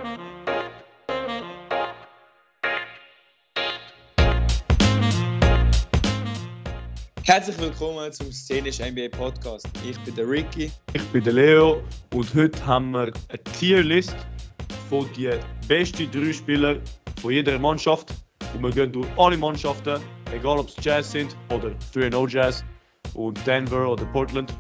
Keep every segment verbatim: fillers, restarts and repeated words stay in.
Herzlich willkommen zum Szenisch N B A Podcast. Ich bin der Ricky. Ich bin der Leo und heute haben wir eine Tierlist von den besten drei Spielern von jeder Mannschaft. Und wir gehen durch alle Mannschaften, egal ob es Jazz sind oder drei und null Jazz und Denver oder Portland.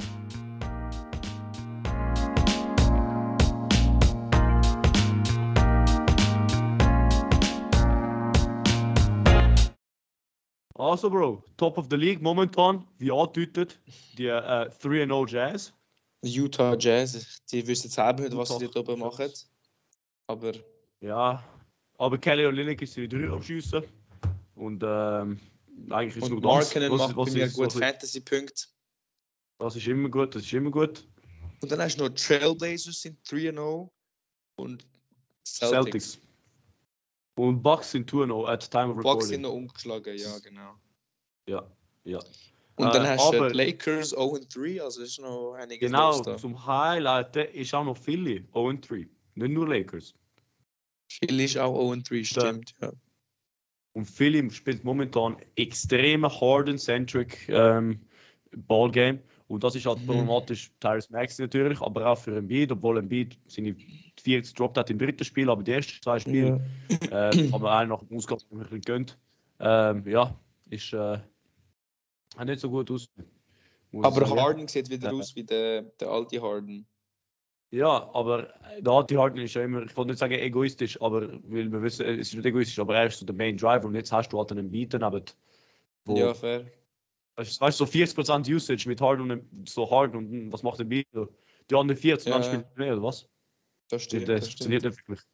Also Bro, Top of the League momentan, wie angedeutet, die äh, drei und null Jazz. Utah Jazz, die wissen selber nicht, was Utah sie darüber machen. Aber Ja, aber Kelly Olynyk ist die drei am Schiessen. Und ähm, eigentlich ist und nur das, Markkanen was, macht was bei mir ist gut so, Fantasy-Punkte. das ist immer gut, das ist immer gut. Und dann hast du noch Trailblazers sind drei und null und Celtics. Celtics. Und Bucks sind zwei und null at time of recording. Bucks sind noch umgeschlagen, ja genau. Ja, ja. Und dann Äh, hast du aber- die Lakers null und drei, also ist noch einiges Genau, los da. zum Highlighten ist auch noch Philly null und drei. Nicht nur Lakers. Philly ist auch null und drei, stimmt. Ja. Und Philly spielt momentan extrem Harden-centric ähm, Ballgame. Und das ist halt Mhm. problematisch, Tyrese Maxey natürlich, aber auch für Embiid, obwohl Embiid seine vierzig gedroppt hat im dritten Spiel, aber die ersten zwei Spiele Ja. äh, haben wir einen nach dem Ausgang ein bisschen gegönnt. Ähm, ja, ist äh, hat nicht so gut aus. muss ich Aber sagen. Harden sieht wieder Ja. aus wie der, der alte Harden. Ja, aber der alte Harden ist ja immer, ich wollte nicht sagen egoistisch, aber weil wir wissen, es ist nicht egoistisch, aber er ist so der Main Driver und jetzt hast du halt einen Beat daneben. Wo, Ja, fair. Weißt du, so vierzig Prozent Usage mit Harden und so Harden und hm, was macht der Beat? Die anderen vierzig Ja, dann ja. spielt er mehr, oder was? Das stimmt, Das das funktioniert stimmt. nicht wirklich.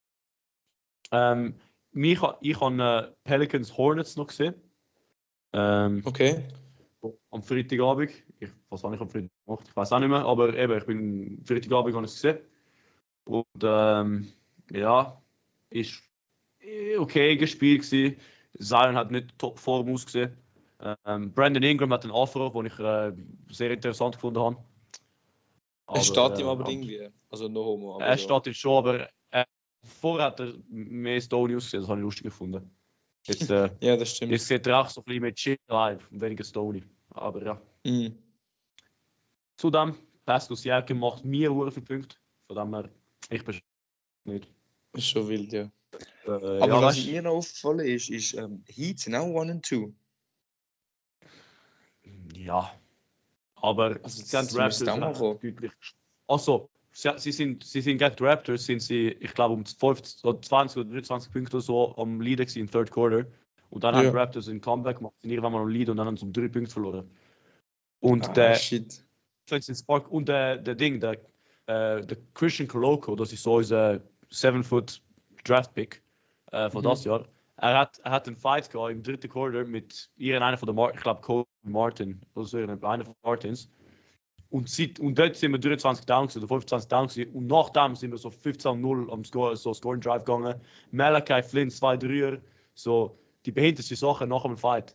Ähm, mich, ich habe äh, Pelicans Hornets noch gesehen. Ähm, Okay. Am Freitagabend. Ich, was habe ich am Freitag gemacht? Ich weiß auch nicht mehr, aber eben, ich bin Freitagabend habe ich es gesehen. Und ähm, ja, ist eh okay gespielt gewesen. Zion hat nicht Topform ausgesehen. Ähm, Brandon Ingram hat einen Afro, den ich äh, sehr interessant gefunden habe. Es steht ihm aber äh, irgendwie. Also no homo. Aber Er so. steht ihm schon, aber äh, vorher hat er mehr Stone ausgesehen, das habe ich lustig gefunden. Jetzt, äh, Ja, das stimmt. jetzt sieht er auch so ein bisschen mehr chill live und weniger Stony. Aber ja. Mhm. Zudem, Pascal Siakam macht mir sehr viele Punkte. Von dem her, ich bin nicht. Ist schon wild, ja. Äh, Aber ja, was weißt, mir noch aufgefallen ist, ist ähm, Heat sind auch eins und zwei. ja. Aber Also, sie haben das die Raptors müsste auch mal recht kommen. deutlich. Also, sie, sie, sind, sie sind gegen die Raptors, sind sie, ich glaube, um fünfzig, oder zwanzig oder dreiundzwanzig Punkte oder so am Leader gewesen im Third Quarter. Und dann Ja. haben die Raptors einen Comeback gemacht, sind irgendwann mal am Lead und dann haben sie um drei Punkte verloren. Und Ah, der shit. Spark und der, der Ding, der, äh, der Christian Koloko, das ist so unser seven foot Draft Pick äh, von Mhm. das Jahr. Er hat, er hat einen Fight gehabt im dritten Quarter mit irgendeiner von der Mar- ich glaube Kobe Martin oder so, einer von den Martins. Und, seit, und dort sind wir dreiundzwanzig down gewesen, oder fünfundzwanzig down gewesen. Und nach dem sind wir so fünfzehn null am Score, so Scoring Drive gegangen. Malachi Flynn, zwei Dreier, so die behindertsten Sachen nach dem Fight.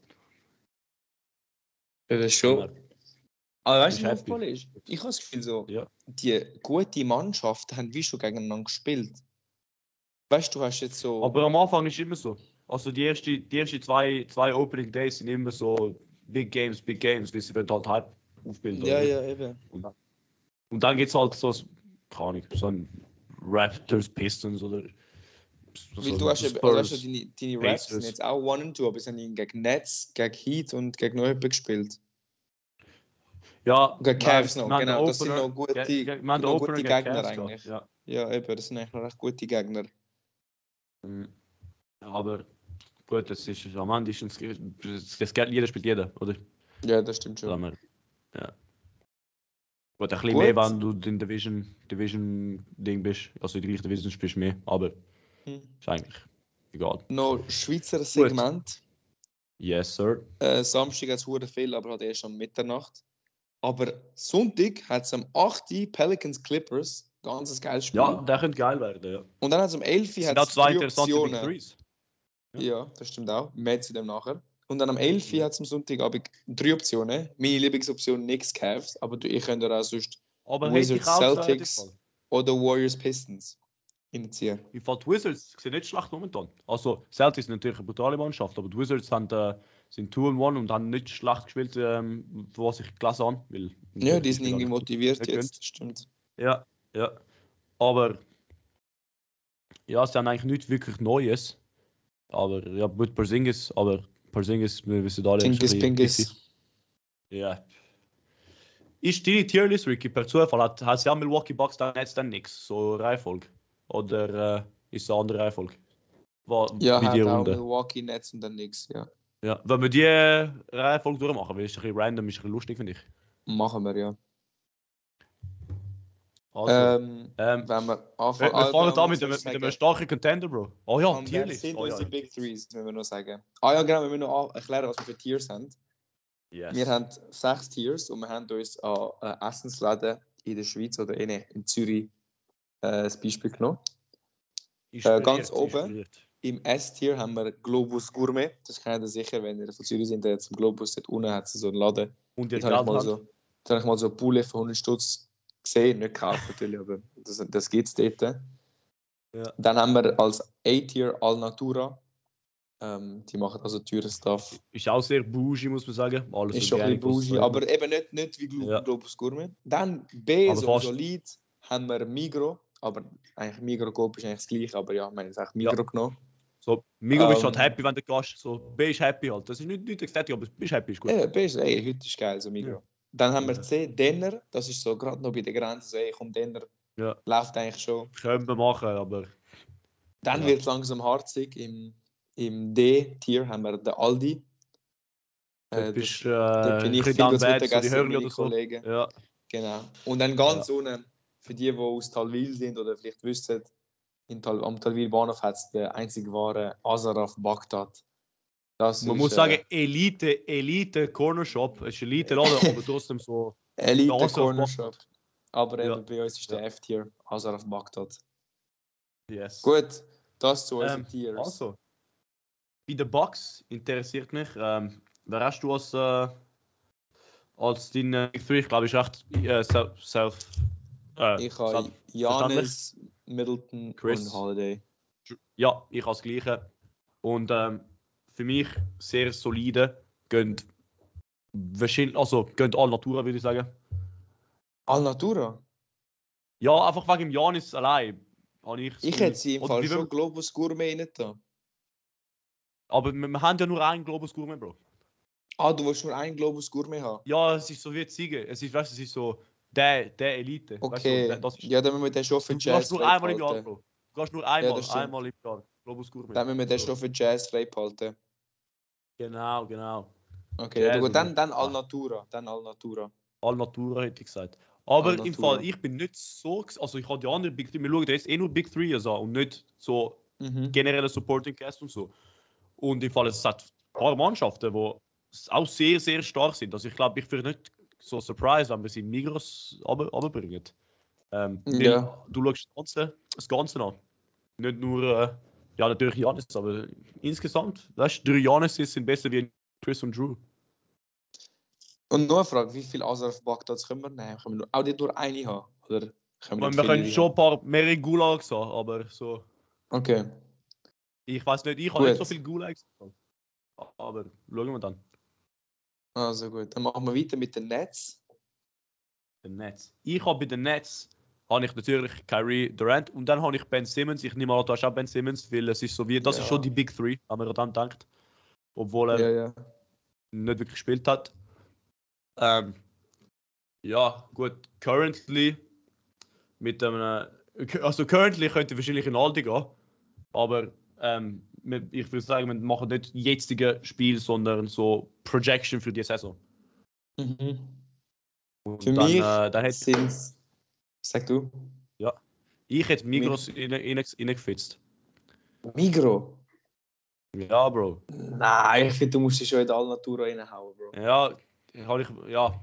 Ja, das ist schon. Aber weißt du, was mir Das ist aufgefallen ist? Ich habe das Gefühl, so, Ja. die gute Mannschaften haben wie schon gegeneinander gespielt. Weißt du, du hast jetzt so. Aber am Anfang ist immer so. Also die ersten die erste zwei, zwei Opening Days sind immer so Big Games, Big Games, wie sie halt Hype aufbilden. ja, oder? ja, eben. Und dann, und dann geht es halt so, keine Ahnung, so ein Raptors, Pistons oder so Weil du hast, eben, also hast du deine, deine Raps sind Pacers. jetzt auch one and two, aber sie haben gegen Nets, gegen Heat und gegen noch jemanden gespielt. Ja, Gegen Cavs noch, wir haben den genau. Das sind Opener- noch gute, ge- ge- wir haben den noch Opener gute gegen Gegner Cavs gehabt, eigentlich. Ja. Ja, eben, das sind eigentlich noch recht gute Gegner. Mhm. Aber gut, das ist am Ende ist es, das Geld, jeder spielt jeder, oder? Ja, das stimmt Sagen schon. wir. Ja. Gut, ein bisschen Gut. mehr, wenn du in Division, Division Ding bist, also in der gleichen Division spielst du mehr, aber Hm. ist eigentlich egal. Noch Schweizer Segment. Yes, sir. Äh, Samstag hat es hure viel, aber halt erst um Mitternacht. Aber Sonntag hat es am acht Uhr Pelicans Clippers, ganzes geiles Spiel. Ja, der könnte geil werden, ja. Und dann hat es um elf Uhr Es sind hat auch es zwei drei interessante Big Optionen. Threes. Ja, das stimmt auch. Mehr zu dem nachher. Und dann am elf Uhr Mhm. hat es am Sonntagabend drei Optionen. Meine Lieblingsoption Knicks Cavs, aber du- ich könnte auch sonst Aber hätte ich Wizards auch gesagt, Celtics im Fall. oder Warriors Pistons. reinziehen. Im Fall die Wizards sehen nicht schlecht momentan. Also, Celtics sind natürlich eine brutale Mannschaft, aber die Wizards haben, äh, sind zwei und eins und haben nicht schlecht gespielt, ähm, was ich gelesen habe. Weil Ja, die sind irgendwie motiviert nicht jetzt, das stimmt. Ja, ja. Aber ja, sie haben eigentlich nichts wirklich Neues. Aber ja, gut, Porzingis, aber Porzingis, wir wissen alle, Pingis, ist ein bisschen Pingis. Ja. Ist deine Tierlist, Ricky, per Zufall? Hat, hat sie auch Milwaukee Bucks dann jetzt dann nichts? So Reihenfolge? Oder äh, ist es eine andere Reihenfolge? War, Ja, wie die hat auch Runde? Milwaukee Nets und dann nix, ja. Ja. Wenn wir die äh, Reihenfolge durchmachen, weil es ist ein bisschen random, ist ein bisschen lustig, finde ich. Machen wir, ja. Also, Ähm, ähm, wenn wir wir, anfangen... wir fangen ah, an mit, dem, mit einem starken Contender, Bro. Oh ja, Und wer Tierlist. sind Oh, ja. unsere Big Threes, müssen wir noch sagen. Ah ja, genau, wir müssen noch erklären, was wir für Tiers haben. Yes. Wir haben sechs Tiers und wir haben uns an äh, Essensläden in der Schweiz oder in, in Zürich äh, das Beispiel genommen. Inspiriert, ganz oben. Inspiriert. Im S-Tier haben wir Globus Gourmet. Das kennt ihr sicher, wenn ihr von Zürich sind, zum Globus dort unten hat es so einen Laden. Und die Dort habe ich Geld mal haben. so, dort habe ich mal so eine Poulet für hundert Stutz gesehen, nicht gekauft natürlich, aber das, das gibt es dort. Ja. Dann haben wir als A-Tier Alnatura. Ähm, die machen also teuren Stuff. Ist auch sehr bougie, muss man sagen. Alles Ist so schon ein bisschen bougie, aber eben nicht, nicht wie Glo Ja. Globus Gourmet. Dann B, Aber so fast. solid, haben wir Migros. Aber eigentlich Migros Coop ist eigentlich das gleiche, aber ja, wir haben jetzt eigentlich Migros Ja. genommen. So, Migros bist Ähm, halt happy, wenn du gehst. So, B ist happy halt. Das ist nicht, nicht Ästhetik, aber bist happy, ist gut. Ja, B ist, ey, heute ist geil, so Migros. Ja. Dann haben wir Ja. C, Denner. Das ist so gerade noch bei der Grenze, so, ey, komm, Denner. Ja. Läuft eigentlich schon. Können wir machen, aber... Dann Ja. wird es langsam harzig. Im, im D-Tier haben wir den Aldi. Dort Äh, bist das, du dort bin äh, ich viel down zu bad, so die Mittagessen mit Hörli meinen oder so. Kollegen. Ja. Genau. Und dann ganz ja. unten, für die, die aus Talwil sind oder vielleicht wissen, in Tal, am Talwil Bahnhof hat es den einzig wahren Azaraf Bagdad. Das Man ist, muss äh, sagen, Elite, Elite Corner Shop. Es ist Elite Laden, aber trotzdem so... Elite Azaraf Corner Bagdad. Shop. Aber Ja. eben bei uns ist der Ja. F-Tier Azaraf Bagdad. Yes. Gut, das zu unseren Ähm, Tiers. also, bei den Bucks interessiert mich, ähm, wer hast du als, äh, als dein Big Three? Ich glaube, ist recht äh, self, self, äh, Ich habe selbstverständlich. Giannis, Middleton Chris. und Holiday. Ja, ich als Gleiche. Und ähm, für mich sehr solide. Gehen wahrscheinlich, also gehen alle Natura, würde ich sagen. Alnatura? Ja, einfach wegen dem Giannis allein. Habe ich das Ich Gefühl. hätte sie im Oder Fall wie schon wenn- Globus Gourmet rein da. Aber wir, wir haben ja nur einen Globus Gourmet, Bro. Ah, du willst nur einen Globus Gourmet haben? Ja, es ist so wie Ziege. Es ist, weißt, es ist so der, der Elite. Okay, Weißt du, der, das ist, ja, dann müssen wir den schon für du Jazz gehst nur einmal im Jahr, freihalten. Bro. Du gehst nur einmal, das stimmt. einmal im Jahr. Globus Gourmet. Dann müssen wir den So. schon für Jazz freihalten. Genau, genau. Okay, Jazz ja, gut, dann, oder- dann Al Ah. Natura. Dann Al Natura. All Natura hätte ich gesagt. Aber All im Natura. Fall, ich bin nicht so... ges- Also ich habe die anderen Big Three... Wir schauen jetzt eh nur Big Three an und nicht so Mhm. generelle Supporting Cast und so. Und im Fall, es hat ein paar Mannschaften, die auch sehr, sehr stark sind. Also ich glaube, ich wäre nicht so surprised, wenn wir sie in Migros runterbringen. Ähm, weil Ja. du schaust das Ganze, das Ganze an. Nicht nur, äh, ja natürlich Giannis, aber insgesamt, weißt du, drei Giannis sind besser wie Chris und Drew. Und noch eine Frage, wie viele Azaraf Bagdads können wir nehmen? Können wir nur, auch nicht nur eine haben? Oder können wir Und nicht wir viele können schon haben? ein paar mehr Gulags haben, aber so... Okay, Ich weiß nicht, ich habe Gut. nicht so viel Gulags. Aber schauen wir dann. also gut. Dann machen wir weiter mit den Nets. Den Nets. Ich habe bei den Nets habe ich natürlich Kyrie Durant und dann habe ich Ben Simmons. Ich nehme an, du hast auch Ben Simmons, weil es ist so wie, das Ja. ist schon die Big Three, wenn man daran denkt. Obwohl er Ja, ja. nicht wirklich gespielt hat. Ähm, ja, gut, currently mit einem, also currently könnte wahrscheinlich in Aldi gehen, aber ähm, wir- ich würde sagen, wir machen nicht jetzige Spiel, sondern so Projection für die Saison. Mhm. Und Für dann, mich äh, dann hätte sind sag du? ich hätte Migros reingefitzt. Migro? Ja, Bro. Nein, ich finde, du musst dich schon in die Al Natura reinhauen, Bro. Ja, habe ich, ja.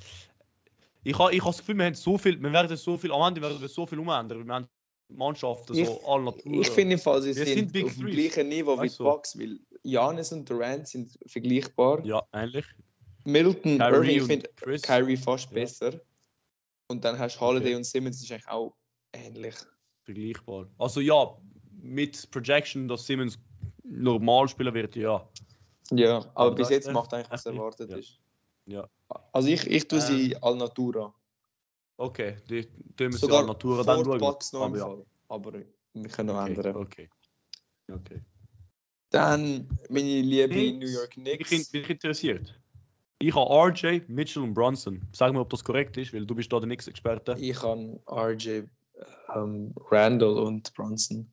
Ich habe ich ha das Gefühl, wir haben so viel, wir werden so viel, am Ende werden wir so viel umändern. Wir haben Mannschaften, Ich, so alle Natur. ich finde im Fall, sie Wir sind, sind Big auf dem Threes. gleichen Niveau wie Weißt die du? Bucks, weil Giannis und Durant sind vergleichbar. Ja, ähnlich. Middleton, Kyrie Irving, ich und finde Chris. Kyrie fast Ja. besser. Und dann hast du Holiday Okay. und Simmons, ist eigentlich auch ähnlich. vergleichbar. Also ja, mit Projection, dass Simmons normal spielen wird, ja. Ja, aber, Aber bis das jetzt ist macht eigentlich, echt was nicht. erwartet Ja. ist. Ja. Also ich, ich tue sie Ähm, al Natura. Okay, die tun wir sie Sogar an Natura vor dann die schauen. Bucks noch im Aber ja. Fall. Aber wir können noch Okay, ändern. okay. Okay. Dann meine liebe Knicks. New York Bin ich, Knicks. bin ich interessiert. Ich habe R J, Mitchell und Brunson. Sag mir, ob das korrekt ist, weil du bist da der Knicks-Experte. Ich habe R J, ähm, Randall und Brunson.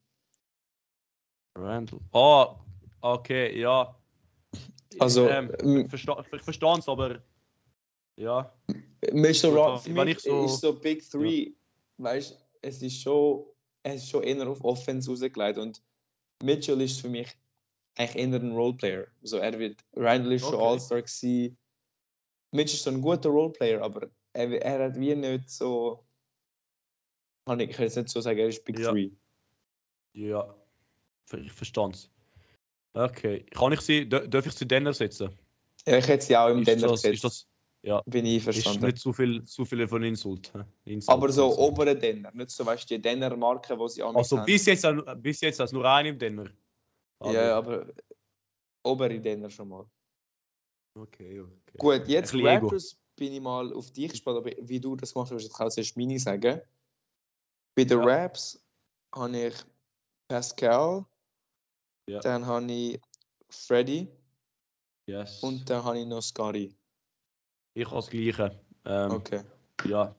Randall. Ah, okay, ja. Also, ähm, m- ich verstehe ich verstehe es, aber ja. Mitchell Gut, Ro- für wenn mich ich so- ist so Big Three, weißt du, es ist schon, es ist schon eher auf Offense rausgelegt und Mitchell ist für mich eigentlich eher ein Roleplayer. So, er wird, Randall ist schon Okay. All-Star gewesen. Mitchell ist so ein guter Roleplayer, aber er, er hat wie nicht so, kann ich, ich kann jetzt nicht so sagen, er ist Big Ja. Three. Ja, ich verstehe es. Okay. Kann ich sie, dür- darf ich sie dann ersetzen? Ja, ich hätte sie auch im Ist Denner das, gesetzt, ist das, ja, bin ich ist verstanden. nicht zu viel, zu viele von Insult. hä? Insult Aber so Insult. obere Denner, nicht so, weißt du, die Denner-Marke, die sie amigs Also haben. bis jetzt, bis jetzt als nur ein im Denner. Ja, aber obere Denner schon mal. Okay, okay. Gut, jetzt Ein bisschen Ego. Raptors bin ich mal auf dich gespannt, aber wie du das gemacht hast, ich kann zuerst meine sagen. Bei den Ja. Raps habe ich Pascal, Ja. dann habe ich Freddy Yes. und dann habe ich noch Scotty. Ich habe das Gleiche. Ähm, Okay. Ja.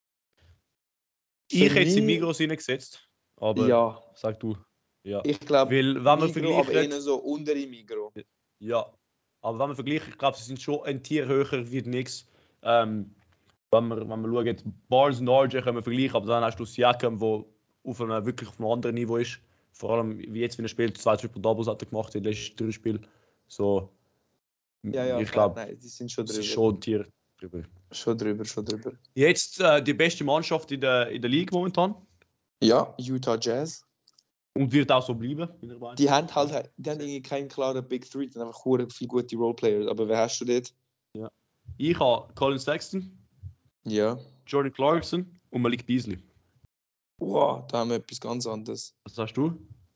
Für Ich hätte sie mich- Migros reingesetzt, aber Ja, sag du. Ja. ich glaube, Weil, wenn man Migro, aber vergleicht, eher so untere Migro. ja, aber wenn man vergleicht, ich glaube, sie sind schon ein Tier höher wie die Knicks. Ähm, wenn man, wenn man schaut, Barnes und R J können wir vergleichen, aber dann hast du Siakam, der auf einem, wirklich auf einem anderen Niveau ist. Vor allem, wie jetzt, wenn er spielt, zwei Triple-Doubles hat er gemacht in den letzten drei Spielen. So, Ja, ja, ich fair, glaube, nein, die sind schon das drüber. ist schon ein Tier drüber. Schon drüber, schon drüber. Jetzt äh, die beste Mannschaft in der, in der Liga momentan Ja, Utah Jazz. und wird auch so bleiben. in der Wahrheit. Die haben halt die haben irgendwie keinen klaren Big Three, die haben einfach hure viele gute Roleplayers. Aber wer hast du dort? Ich habe Colin Sexton, Ja. Jordan Clarkson und Malik Beasley. Wow, da haben wir etwas ganz anderes. Was sagst du?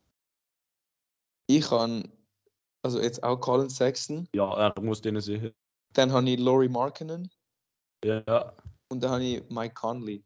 Ich habe, also jetzt auch Colin Sexton, Ja, er muss denen sehen. dann habe ich Laurie Markkinen Ja, und dann habe ich Mike Conley.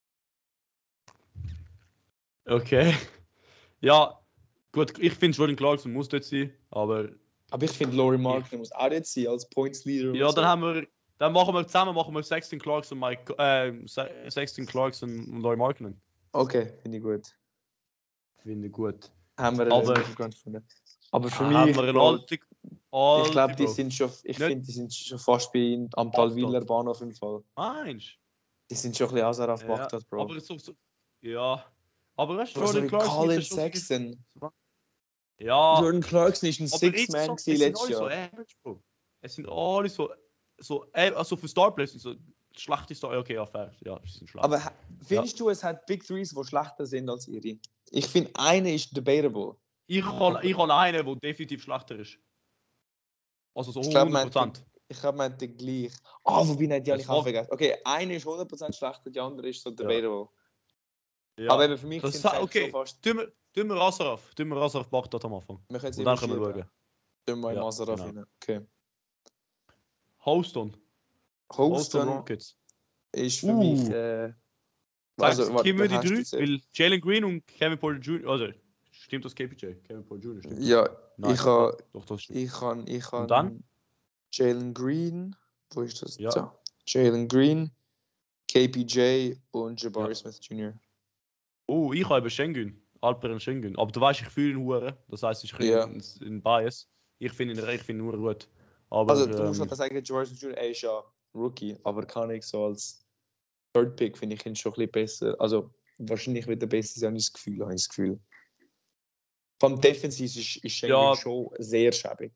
okay. Ja, gut, ich finde Jordan Clarkson muss dort sein, aber Aber ich finde, Laurie Markkinen muss auch dort sein als Points Leader. und ja, so. dann haben wir, dann machen wir zusammen, machen wir Sexton Clarkson, Mike, äh, Se- Sexton Clarkson und Laurie Markkinen. Okay, finde ich gut. Finde ich gut. Haben wir einen Aber- Mittelgrund gefunden. Aber für Ah, mich, haben wir einen Bro, alten, alte, ich glaube, die Bro. sind schon, ich Nicht- finde, die sind schon fast wie am Talwiler Bahnhof im Fall. Meinst Die sind schon ein bisschen Azar auf Ja, Bagdad, Bro. aber so, so, ja. Aber weißt du, Bro, so Jordan wie Clarkson Colin ist ja schon... Sexton. Ja, Jordan Clarkson ist ein aber Six-Man insgesamt, gewesen es sind letztes alle so Jahr. average, Bro. Es sind alle so, so, äh, also für Starplayers sind so schlechte Star, okay, ja, fair, ja, sie sind schlecht. Aber ha- findest du, es hat Big Threes, die schlechter sind als ihre? Ich finde, eine ist debatable. ich habe ich hab einen, der definitiv schlechter ist. Also so Ich glaub, hundert Prozent. Ich habe mir den gleich. Ah, oh, wobei nicht, die habe Das ich auch war- vergessen. Okay, eine ist hundert Prozent schlechter, die andere ist so debatable. Ja. Aber eben für mich Das sind ist- es okay. schon fast. Tun wir, tun wir Asaraf, tun wir Asaraf Bagdad am Anfang. Wir können es Und dann können wir überschieben. schauen. Tun wir im Ja, Azaraf genau. rein. Okay. Houston. Houston Houston Rockets. ist für Uh. mich. Äh, Also, also, warte, geben wir die wen hast du drei, zuerst? weil Jalen Green und Kevin Porter Junior Also, stimmt das K P J? Kevin Porter Junior stimmt. das? Ja, Nein, ich habe. Doch, das stimmt. Ich kann, ich kann Und dann? Jalen Green, wo ist das? Ja. Da. Jalen Green, K P J und Jabari Ja. Smith Junior Oh, ich habe eben Schengen. Alperen Schengen. Aber du weißt, ich fühle ihn hure. Das heisst, ich kriege Ja. einen, einen Bias. Ich finde ihn, ich finde ihn hure gut. Aber, Also du musst ähm, halt sagen, Jabari Smith Junior er ist ja Rookie, aber kann ich so als Third Pick finde ich ihn schon ein bisschen besser. Also wahrscheinlich wird er besser sein, habe ich das Gefühl. Habe ich das Gefühl. Vom Defensiv ist, ist Schengen Ja. schon sehr schäbig.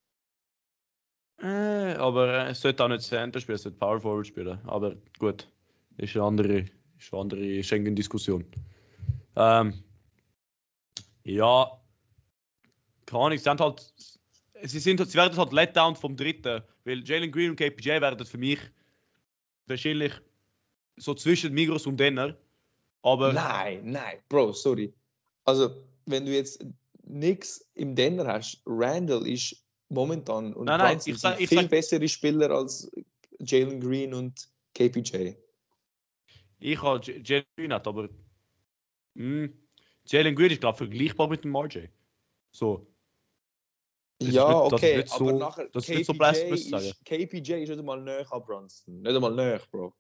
äh, aber es sollte auch nicht Center spielen, es sollte Power Forward spielen. Aber gut, ist eine andere, ist eine andere Schengen-Diskussion. Ähm, ja, keine Ahnung, sie sind halt, sie, sind, sie werden halt let down vom dritten, weil Jalen Green und K P J werden für mich wahrscheinlich so zwischen Migros und Denner. Aber Nein, nein, Bro, sorry. Also, wenn du jetzt nichts im Denner hast, Randall ist momentan und Nein, nein, Brunson ich sag- sind ich viel sag- bessere Spieler als Jalen Green und K P J. ich habe J- Jalen Green nicht, aber mh, Jalen Green ist, glaube ich, vergleichbar mit dem R J. So. Das ist Ja, nicht- das ist okay, nicht aber so- nachher das ist K nicht so P blasphemous J zu sagen. ist, K P J ist nicht einmal näher an Brunson. Nicht einmal näher, Bro.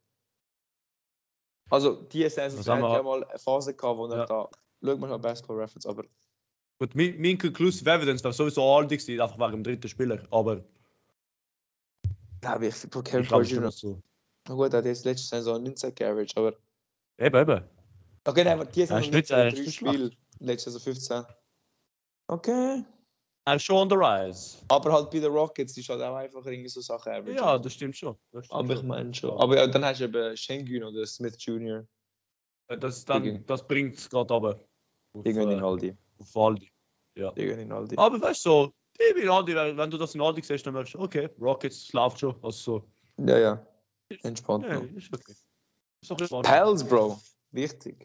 Also, die Saison Was hat haben wir- ja mal eine Phase gehabt, wo er Ja. da. Schau mal auf Basketball Reference, aber. Gut, mein, mein Conclusive Evidence wäre sowieso Aldi gewesen, einfach wegen dem dritten Spieler. Aber Glaube ich, für ich Kevin glaube Porter schon Junior dass so. Na gut, er hat jetzt letzte Saison neunzehn Average, aber. Eben, eben. Okay, nein, aber die Er Saison ist nicht- neunzehn, er ist drei nicht Spiele. Letzte Saison fünfzehn. Okay. Er ist schon on the rise. Aber halt bei den Rockets ist halt auch einfach irgendwie so Sachen Average. Ja, das stimmt schon. Das stimmt Aber ich schon. meine schon. Ja. Aber ja, dann hast du eben Schengen oder Smith Junior Das, dann, das bringt es gerade runter. Auf, Irgendwann in äh, Aldi. auf Aldi. Ja. Irgendwann in Aldi. Aber weißt du, so, ich bin Aldi, wenn wenn du das in Aldi siehst, dann merkst du, okay, Rockets läuft schon. Also so. Ja, ja. Entspannt Ja, noch. ist okay. Ist doch in Pels, Bro. Wichtig.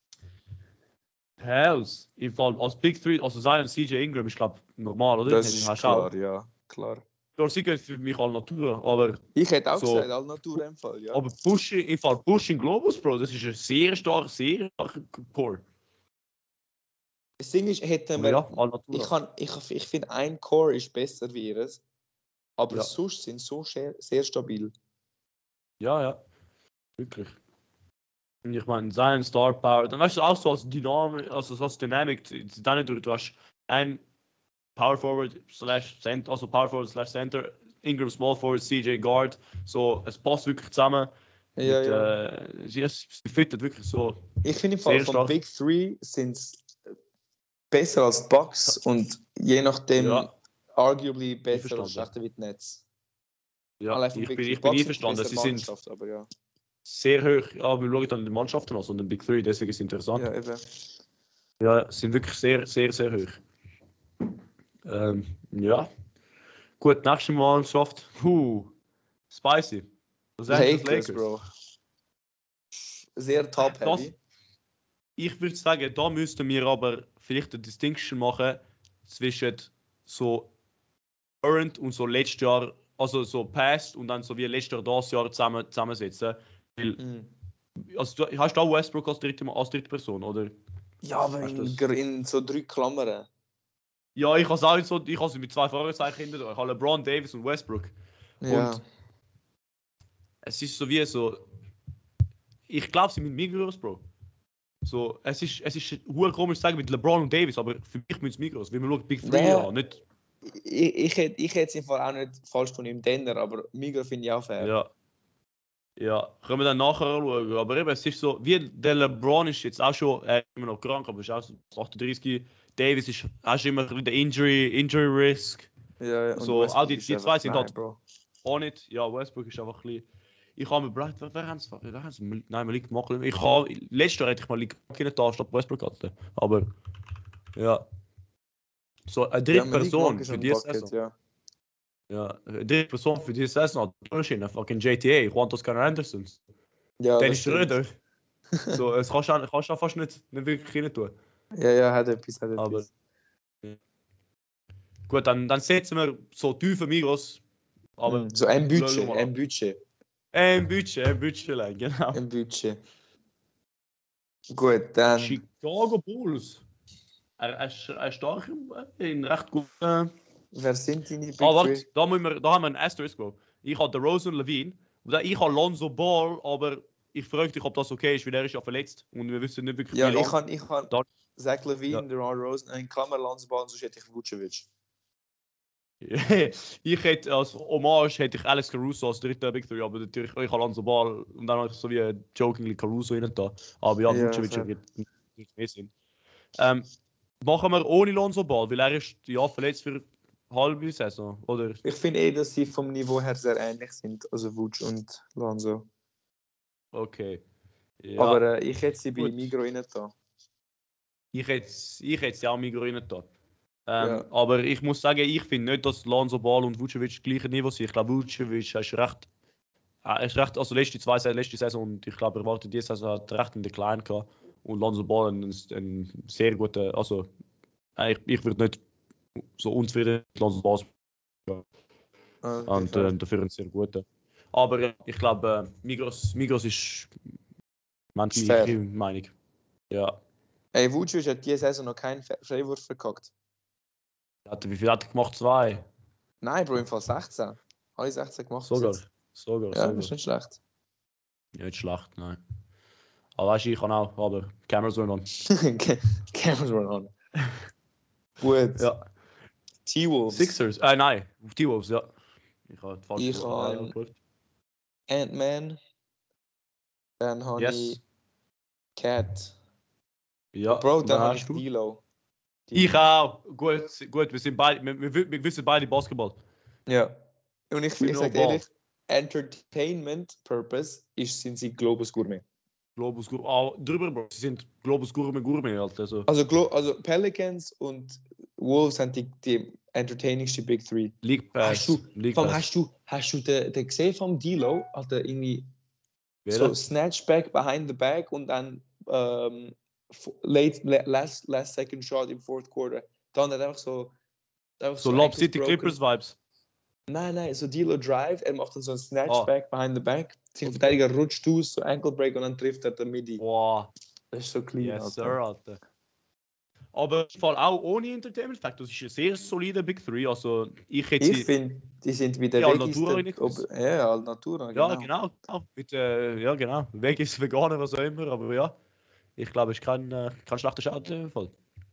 Hells. Im Fall als Big Three, also Zion, C J Ingram ist, glaube ich, normal, oder? Das Den ist hast du auch. klar, ja. Klar. Ja, sie gehen für mich alle Natur, aber, Ich hätte auch So. gesagt, all Natur im Fall, ja. aber Push, im Fall Push in Globus, Bro, das ist ein sehr starker, sehr starker Core. Das Ding ist, hätten Aber wir. ja, alle Natur. Ich, kann, ich, ich finde, ein Core ist besser wie ihres. Aber Ja. sonst sind sie so sehr, sehr stabil. Ja, ja. Wirklich. Und ich meine, sein Star Power, dann weißt du auch so als Dynamik, also so als Dynamik, dann nicht durch, du hast ein Power Forward slash Center, also Power Forward slash Center, Ingram Small Forward, C J Guard, so, es passt wirklich zusammen. Ja, mit, ja. Äh, sie, sie fittet wirklich so. Ich finde im Fall sehr von stark. Big Three sind sie besser als die Bucks und je nachdem Ja. arguably besser Einverstanden. oder schlechter wie die Nets. Ja, Allein vom ich Big bin, Three. ich bin Bucks sind einverstanden, bessere sie sind Mannschaft, aber ja. sehr hoch, ja, wir schauen dann die Mannschaften an, so den Big Three, deswegen ist es interessant. Ja, eben. Ja, sind wirklich sehr, sehr, sehr hoch. Ähm, ja. Gut, nächste Mannschaft. Puh. Spicy. Los Angeles Lakers, Lakers. Bro. Sehr top-heavy. Ich würde sagen, da müssten wir aber vielleicht eine Distinction machen zwischen so current und so letztes Jahr, also so past und dann so wie letztes Jahr, das Jahr zusammen, zusammensetzen. Weil, Mhm. also, du, hast du auch Westbrook als dritte, als dritte Person, oder? Ja, aber Hast in, du's? in so drei Klammern. Ja, ich habe es auch so, ich habe es mit zwei Fragezeichen hinter. Ich habe LeBron, Davis und Westbrook. Ja. Es ist so wie so. Ich glaube, sie mit Migros, Bro. So, es ist, es ist hure komisch zu sagen mit LeBron und Davis, aber für mich müssen es Migros, weil man schaut Big Three Ja. an, nicht. Ich, ich, hätte, ich hätte es im Fall auch nicht falsch von ihm Denner, aber Migros finde ich auch fair. Ja. Ja, können wir dann nachher anschauen. Aber eben, es ist so, wie der LeBron ist jetzt auch schon äh, immer noch krank, aber ist auch so achtunddreißig. Davis ist auch immer ein bisschen der Injury, Injury Risk. Ja, ja. Und So, Westbrook auch die- ist die einfach- zwei sind nein, halt- Bro. Auch nicht. Ja, Westbrook ist einfach ein bisschen. Ich habe mir gedacht, wer, wer haben sie. Wer haben sie nein, man liegt gemacht. Ich habe. Letztes Jahr hätte ich mal League können da statt Westbrook hatte. Aber. Ja. So, eine dritte Ja, Malik Person Monk ist für ein diese Bucket, Saison. ja. Ja, eine dritte Person für diese Saison hat Durchschienen. Fucking J T A, Juan Toscano Anderson. Ja, Dennis das stimmt. Schröder. So, es kannst du auch- kannst du auch fast nicht, nicht wirklich rein tun. Ja, ja, hat etwas, hat Aber. etwas. Gut, dann, dann setzen wir so tiefe Migros. Aber. Mhm. So ein Budget, Schauen wir mal ein an. Budget, Ein Budget, ein Budget, genau. ein Budget. Gut, dann. Chicago Bulls. Er, er, ist- er ist stark in recht gut. Äh, Wer sind deine Big ah, Three? warte, da, müssen wir, da haben wir einen Asterisk. Bro. Ich habe den Rose und Levine. Und ich habe Lonzo Ball, aber ich frage dich, ob das okay ist, weil er ist ja verletzt. Und wir wissen nicht wirklich, Ja, wie ich lange. kann, ich kann Da- Zach Levine, Ja. DeMar Rosen, in Klammer Landsball, sonst hätte ich Vucevic. Ich hätte als Hommage hätte ich Alex Caruso als dritter Big Three, aber natürlich ich habe Lonzo Ball und dann habe ich so wie jokingly Caruso rein da. Aber ja, Ja, Vucevic fair. wird nicht mehr Sinn. Ähm, machen wir ohne Lonzo Ball, weil er ist ja verletzt für eine halbe Saison, oder? Ich finde eh, dass sie vom Niveau her sehr ähnlich sind, also Vuc und Lonzo. Okay. Ja, Aber äh, ich hätte sie bei Gut. Migro rein da. ich hätte ich hätte sie auch Migros rein da. Ähm, Ja. Aber ich muss sagen, ich finde nicht, dass Lonzo Ball und Vucevic das gleiche Niveau sind. Ich glaube, Vucevic ist recht, äh, ist recht, also letzte zwei Saison, letzte Saison und ich glaube, er wartet diese Saison hat recht in Decline gehabt. und Lonzo Ball ein, ein sehr guter, also ich, ich würde nicht so unzufrieden mit Lonzo Ball spielen. Okay, Und äh, dafür ein sehr guter. Aber äh, ich glaube, äh, Migros, Migros ist meine gleiche Meinung. Ja. Ey, Vucic hat diese Saison noch keinen Freiwurf verkackt. Hat, wie viel hat er gemacht? Zwei? Nein, Bro, im Fall sechzehn. Alle sechzehn gemacht. Sogar. Sogar, Ja, sogar. das ist nicht schlecht. Ja, nicht schlecht, nein. Aber weißt du, ich kann auch, aber Cameras were on. Cameras were on. Gut. Ja. T-Wolves. Sixers? Äh, nein, T-Wolves, ja. Ich habe die falsche Ich Reihe habe angeschaut. Ant-Man. Dann habe Yes. ich Cat. Ja, Bro, dann wen habe hast ich du? D-Lo. Ich auch. Gut, gut, wir sind beide, wir, wir, wir wissen beide Basketball. Ja. Und ich, We ich know sage ball. ehrlich, Entertainment Purpose ist, sind sie Globus Gourmet. Globus Gourmet. Ah, drüber, Bro. Sie sind Globus Gourmet Gourmet, halt. Also. Also, Glo also Pelicans und Wolves sind die, die entertainingste Big Three. League Pass. Hast du, League vom, Pass. hast du, hast du den, den gesehen vom D-Lo? Hat er irgendwie Wählen? so Snatchback behind the back und dann ähm, late, last, last second shot im fourth quarter. Dann hat er einfach so. Einfach So so Lob Ankles City broken. Clippers Vibes. Nein, nein, so D-Lo Drive. Er macht dann so ein Snatchback Ah. behind the back. Sein Verteidiger rutscht aus, so Ankle Break und dann trifft er den Midi. Boah. Das ist so clean, Yes, Alter. sir, Alter. Aber im Fall auch ohne Entertainment Factor. Das ist ein sehr solider Big Three. Also ich hätte Ich finde, die sind wie der Ja, Veggies. Alnatura der- nicht ob, gewusst. ja, Alnatura, genau. Ja, genau. genau. Mit, äh, ja, genau. Weg ist Veganer, was auch immer. Aber ja, ich glaube, es ist kein, äh, kein schlechter Schaden im Fall.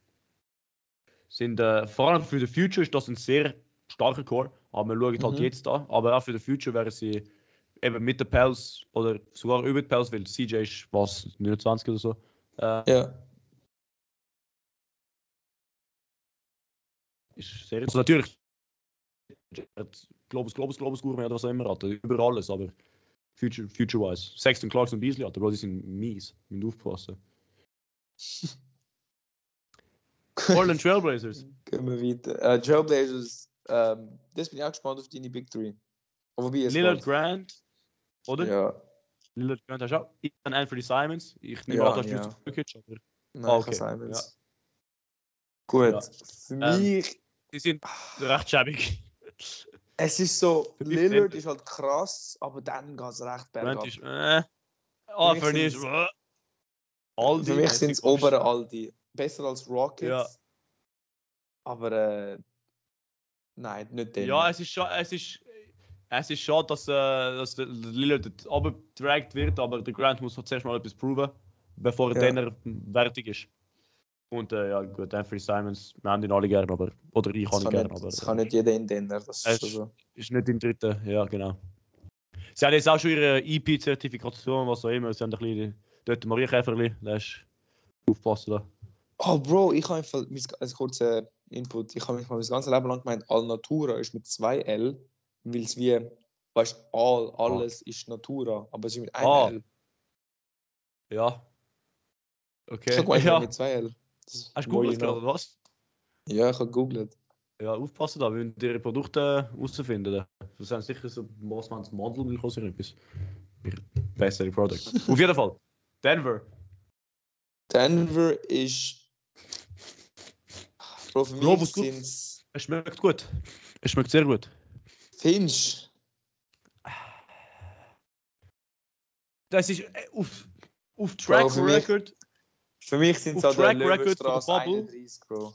Sind, äh, vor allem für den Future ist das ein sehr starker Core. Aber wir schauen halt Mhm. jetzt an. Aber auch für den Future wären sie eben mit den Pels oder sogar über die Pels, weil C J ist was, neunundzwanzig oder so. Äh, Ja. ist sehr. Also natürlich. Globus, Globus, Globus, Gourmet oder was auch immer hat. Über alles, aber Future, Future-wise. Sexton, Clarkson und Beasley hat, Bro, die sind mies. Wir müssen aufpassen. Portland Trailblazers. Gehen wir weiter. Äh, Trailblazers, ähm, das bin ich auch gespannt auf deine Big Three. Aber wobei es Lillard geht. Grant, oder? Ja. Lillard Grant hast du auch. Ich bin Anthony Simons. Ich nehme Ja, an, das ist ja. nicht Jokic, aber Nein, Ah, ich okay. habe Simons. Ja. Gut. Ja. Für Ähm, mich, die sind recht schäbig. es ist so, Für mich Lillard Denver. ist halt krass, aber dann geht es recht Grant bergab. ist, äh. Ah, mich für mich ist, sind's- äh. Aldi. Für mich mäßig, sind es kommst- obere Aldi. Besser als Rockets. Ja. Aber äh, nein, nicht Denver. Ja, es ist schon, es ist, es ist schade, dass, äh, dass der Lillard runtergedragt wird, aber der Grant muss zuerst mal etwas proven, bevor Ja. er dann fertig ist. Und äh, ja, gut, Anthony Simons, wir haben ihn alle gerne, aber, oder ich das kann ihn kann, gerne, nicht, aber das kann äh, nicht jeder in Denver. Das ist Es- schon so. ist nicht im dritten, ja, genau. Sie haben jetzt auch schon ihre E P-Zertifikation, was auch immer, sie haben ein bisschen, dort Maria Käferli, da ist aufpassen da. Oh, Bro, ich habe einfach, als kurzer Input, ich habe mich mal das ganze Leben lang gemeint, Alnatura ist mit zwei L, weil es wie, weißt du, all, alles ist Natura, aber es ist mit einem Ah. L. Ja. Ich Okay. habe gemeint, Ja. mit zwei L. Das Hast du more you gegoogelt gerade, know. oder was? Ja, ich habe gegoogelt. Ja, aufpassen da, wenn ihre Produkte herausfinden. Das sind sicher so, was man als Mandelmilch oder so etwas. Bessere Product. Auf jeden Fall. Denver. Denver ist, Bro, für Globus mich gut. sind es Es schmeckt gut. Es schmeckt sehr gut. Finch. Das ist äh, auf, auf Bro, Track für mich- Record. Für mich sind es Auf an der Track Record von der Löwenstraße Bubble. einunddreißig, Bro.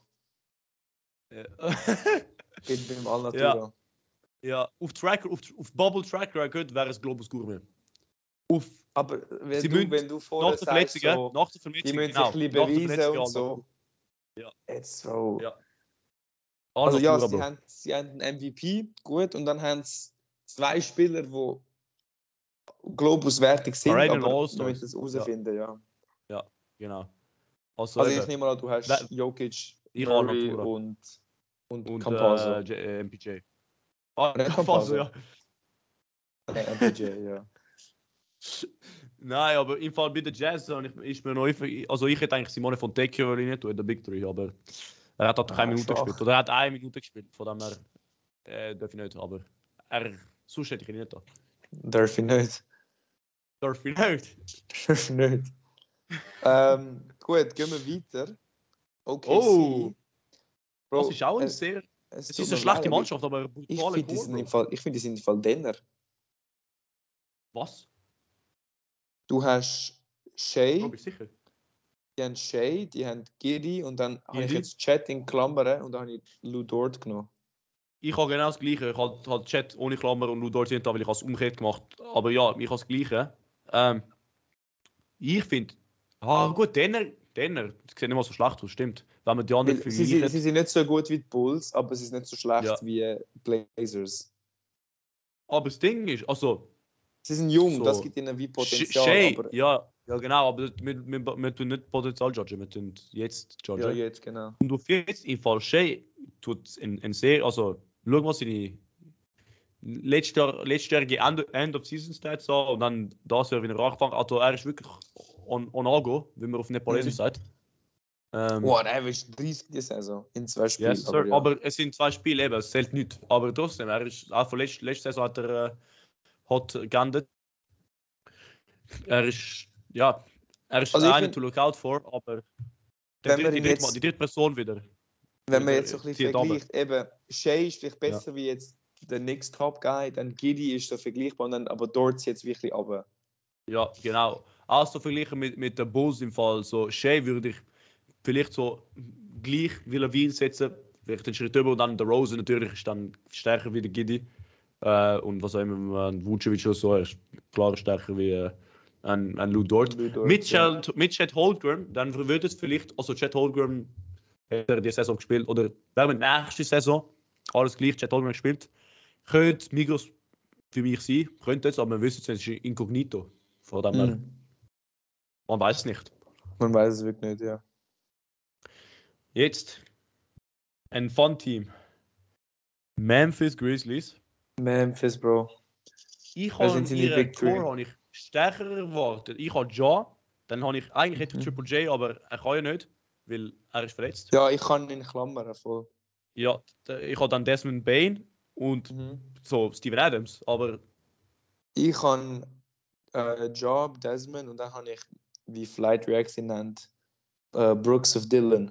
Ja. Bin beim Alnatura. Ja, auf, Track, auf, auf Bubble Track Record wäre es Globus Gourmet. Auf, Aber wenn Sie du, müssen wenn du vorher nach der sagst, Verletzung, so, nach der die Verletzung, müssen genau. sich ein bisschen nach der beweisen Verletzung, und so. Ja. Jetzt so. Ja. Also ja, Alnatura, sie Bro. haben, sie haben einen M V P, gut, und dann haben sie zwei Spieler, die Globus wertig sind, Perennial aber All-Stars. wir müssen das herausfinden, ja. Genau. Also, Also ich eben. nehme mal an, du hast Wer- Jokic, Ich Murray Alnatura. und, und, Und Campazzo. äh, J- äh, M P J. Ah, Nicht Campazzo, Campazzo. ja. Nein, M P J, ja. Nein, aber im Fall bei den Jazz habe ich, ist mir noch einfach, also ich hätte eigentlich Simone Fontecchio rein tun in der Big Three, aber er hat halt keine Ah, Minute schwach. gespielt. Oder er hat eine Minute gespielt, von dem her äh, darf ich nicht, aber er, sonst hätte ich ihn nicht da. Darf ich nicht. Darf ich nicht? Darf ich nicht. ähm, gut, gehen wir weiter. Okay, Oh, Bro, das ist auch ein es, sehr. es Es tut ist mir eine schlechte leid, aber Mannschaft, aber Ich brutaler finde, die Core, sind im Bro. Fall, ich finde, die sind im Fall Denner. Was? Du hast Bro, Shay, bist du sicher? die haben Shay, die haben Giri und dann habe ich Giri? jetzt Chat in Klammern und dann habe ich Lou Dort genommen. Ich habe genau das Gleiche. Ich habe halt Chat ohne Klammer und nur dort sind, weil ich es umgekehrt gemacht. Aber ja, ich habe das Gleiche. Ähm, ich finde, ah gut, Denner, Denner, das sieht nicht mal so schlecht aus, stimmt. Wenn man die anderen Weil sie, sie, sie vergleicht. sind nicht so gut wie die Bulls, aber sie sind nicht so schlecht Ja. wie äh, Blazers. Aber das Ding ist, also, Sie sind jung, so. das gibt ihnen wie Sh- Potenzial, Shay, aber ja, ja genau, aber wir, wir, wir tun nicht Potenzial judgen, wir tun jetzt ja, judgen. jetzt genau. Und auf jetzt im Fall Shay tut ein, ein sehr, also schau mal seine letzte, letztjährige End, End of Season Stats an und dann das Jahr wieder angefangen. Also er ist wirklich on, on Ago, wie man auf Nepalesisch Mhm. sagt. Ähm, Boah, der ist dreißig die Saison in zwei Spielen. yes, sir. aber, ja. Aber es sind zwei Spiele eben, es zählt nicht. Aber trotzdem, er ist auch von letzter letzte Saison hat er äh, hat geendet. Er ist, ja, er ist Also ich einer find, to look out for, aber der wenn man dritte, die, ihn dritte, jetzt, die dritte Person wieder. wenn man wieder jetzt so ein bisschen zieht runter. vergleicht, eben, Shay ist vielleicht Ja. besser wie jetzt der Next Top Guy, dann Giddy ist so vergleichbar, und dann, aber dort ist jetzt wirklich runter. Ja, genau. Also verglichen mit, mit den Bulls im Fall, so Shea würde ich vielleicht so gleich wie Levine setzen, vielleicht einen Schritt über und dann der Rose natürlich ist dann stärker wie der Giddy. Äh, und was auch immer man Vucevic oder so, er ist klar stärker wie äh, ein, ein Lou Dort. Lou Dort, Mit, ja. Chad, mit Chet Holmgren, dann würde es vielleicht, also Chet Holmgren hat er die Saison gespielt, oder während der nächsten Saison, alles gleich, Chet Holmgren gespielt, könnte Migros für mich sein, könnte es, aber man wüsste es, es ist inkognito. Von dem her, Hm. man weiß es nicht. Man weiß es wirklich nicht, ja. Jetzt ein Fun-Team. Memphis Grizzlies. Memphis, Bro. Ich Wer habe sind seine ihre Big Three? Core habe ich stärker erwartet. Ich habe Ja, dann habe ich eigentlich hätte ich Mhm. Triple J, aber er kann ja nicht, weil er ist verletzt. Ja, ich kann in Klammern voll. Ja, d- ich habe dann Desmond Bain und Mhm. so Steven Adams, aber Ich habe äh, Job, Desmond und dann habe ich, wie Flight Reacts ihn nennt, äh, Brooks of Dylan.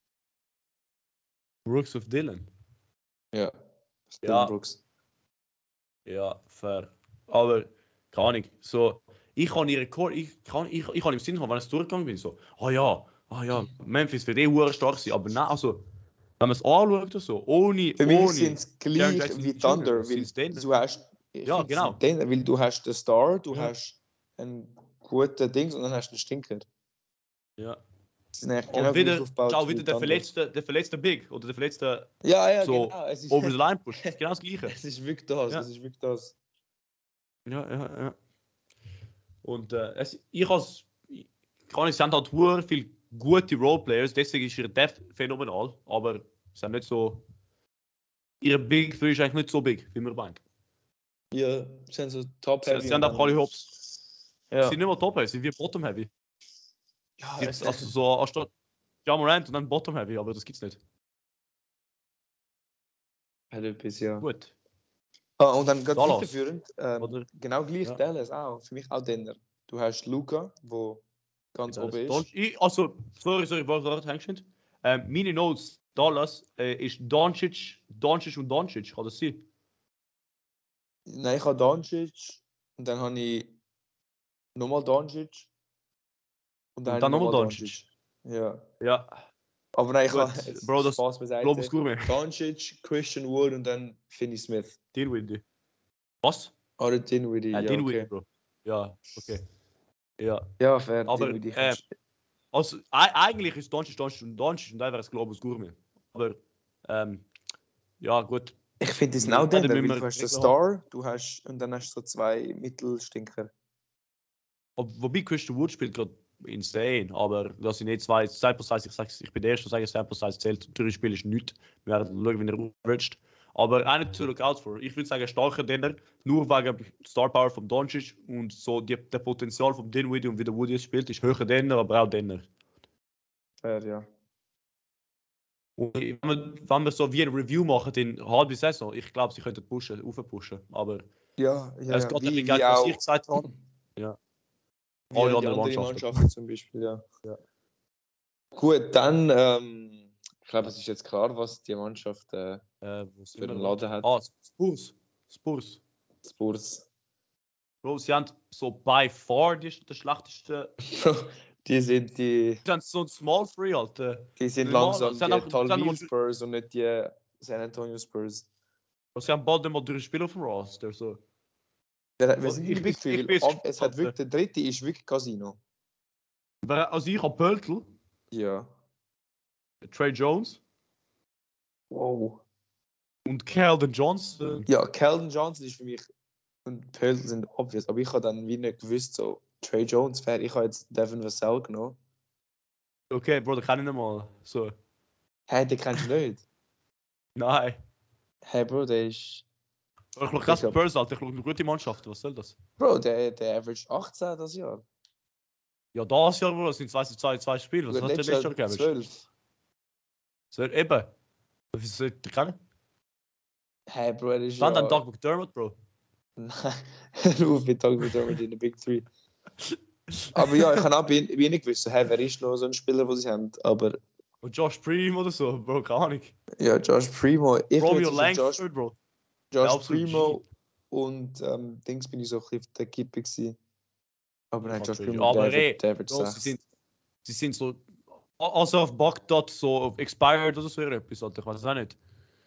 Brooks of Dylan. Ja. Dylan Ja. Brooks. Ja, fair. Aber keine Ahnung. So, ich habe ihre Core, ich kann, ich, ich habe im Sinn von, wenn ich durchgegangen bin, so, ah ja, ah ja, Memphis wird eh hure stark sein, aber nein, also, wenn man es anschaut oder so, ohne, Für mich ohne sind es Jaren gleich Jackson wie Junior, Thunder, weil sind's dann- du hast, ich Ja, finde, es genau. sind Thunder, weil du hast den Star, du Ja. hast einen guten Dings und dann hast du einen Stinker. Ja. Sie sind eigentlich Und genau gleich wieder, aufgebaut schau, wie wieder der Thunder. verletzte, der verletzte Big oder der verletzte Ja, ja, so genau. Es ist, over the line push. Das ist genau das Gleiche. es ist wirklich das, Ja. es ist wirklich das. Ja, ja, ja. Und äh, es, ich has, ich kann nicht sagen, halt hure viele gute Roleplayers, deswegen ist ihr Depth phänomenal, aber es sind nicht so. Ihre Big Three ist eigentlich nicht so big, wie man meint. Ja, sie sind so top Sie, heavy. sie haben auch alle Hops. Ja. Sie sind nicht mal top heavy, sie sind wie bottom heavy. Ja, Die, es, also so anstatt Ja Morant und dann bottom heavy, aber das gibt's nicht. hat etwas, ja. Gut. Ah, und dann gerade Dallas, weiterführend, ähm, oder? genau gleich Ja. Dallas auch. Für mich auch Denner. Du hast Luca, wo ganz Dallas. oben Don- ist. Ich, also, sorry, sorry, warte, warte, hängst ähm, meine Notes, Dallas, äh, ist Doncic, Doncic und Doncic, kann das sein? Nein, ich habe Doncic und dann habe ich nochmal Doncic und dann, Und habe dann ich nochmal nochmal Doncic. Ja. Ja, Aber nein, ich gut. habe jetzt Bro, das Spaß Globus beiseite. Gourmet. Doncic, Christian Wood und dann Finney Smith. Dinwiddie. Was? Oder Dinwiddie, Äh, ja, Dinwiddie, okay. Bro. Ja, okay. Ja, Ja, fair, aber Dinwiddie. äh, kannst- also, e- eigentlich ist Doncic, Doncic und Doncic und dann wäre es Globus Gourmet. Aber, ähm, ja, gut. Ich finde, die sind Wir- auch Denner, müssen weil wir du hast den Regler Star, du hast, und dann hast du so zwei Mittelstinker. Ob- Wobei Christian Wood spielt gerade insane, aber das sind nicht zwei Sample Size. Ich, sag, ich bin der Erste, der sagt, Sample Size zählt. Drei Spiele ist nichts. Wir werden schauen, wie er averaged. Aber einer zu look out for. Ich würde sagen, starker Denner, nur wegen Star Power von Doncic und so die, der Potenzial von Dinwiddie und wie der Woody es spielt, ist höher Denner, aber auch Denner. Fair, ja. Und wenn wir, wenn wir so wie ein Review machen in halbe Saison, ich glaube, sie könnten pushen, aufpushen. Aber Ja, ja, es ja. geht Wie, ein bisschen wie gegen was auch. ich gesagt habe. Ja. Wie Alle die anderen anderen Mannschaften. Mannschaften zum Beispiel, ja. Ja. Gut, dann, ähm, ich glaube, es ist jetzt klar, was die Mannschaft äh, Äh, wo sind für den wir? Laden hat. Ah, Spurs. Spurs. Spurs. Bro, sie haben so by far die, die schlechteste. die sind die, Sie haben so ein Small Free, Alter. die sind Normal, langsam sie die haben auch- sie haben Talville mal- Spurs und nicht die San Antonio Spurs. Sie haben bald mal drei Spieler auf dem Roster. So. Der, wir Oh, sind ich- die Big ich- Three, ich weil bin jetzt ab- es hat gespannt, wirklich, der dritte ist wirklich Casino. Aber also ich habe Pöltl, Ja. Trey Jones Wow. und Keldon Johnson. Ja, Keldon Johnson ist für mich und Pöltl sind obvious, aber ich habe dann wie nicht gewusst, so Trey Jones fair. Ich habe jetzt Devin Vassell genommen. Okay, Bro, den kann ich nicht mal. So. Hä, hey, den kennst du nicht? Nein. Hey Bro, der ist. Ich schaue krass hab- Spurs, Alter. Ich schaue eine gute Mannschaft. Was soll das? Bro, der, der average achtzehn das Jahr. Ja, das Jahr, Bro, das sind zwei, zwei, zwei Spiele. Was Gut, hat der letztes letztes Jahr Jahr gegeben? zwölf. So, eben. Wie soll ich den kennen? Hey Bro, er ist Stand ja... an Doug McDermott, Bro. Nein, hör auf mit Doug McDermott in der Big Three. Aber ja, ich kann auch wie wie nicht wissen, hey, wer ist noch so ein Spieler, den sie haben. Aber Und Josh Primo oder so, Bro, keine Ahnung. ja, Josh Primo. Ich bin Romeo jetzt zwischen Josh, Langford, Bro. Josh der absolute Primo und ähm, Dings bin ich so ein bisschen auf der Kippe gewesen. Aber nein, Josh Natürlich. Primo, Aber der ey, wird- der wird Bro, sie sechs. sind, sie sind so, also auf Bagdad so auf Expired oder so etwas, Alter, ich weiß es auch nicht.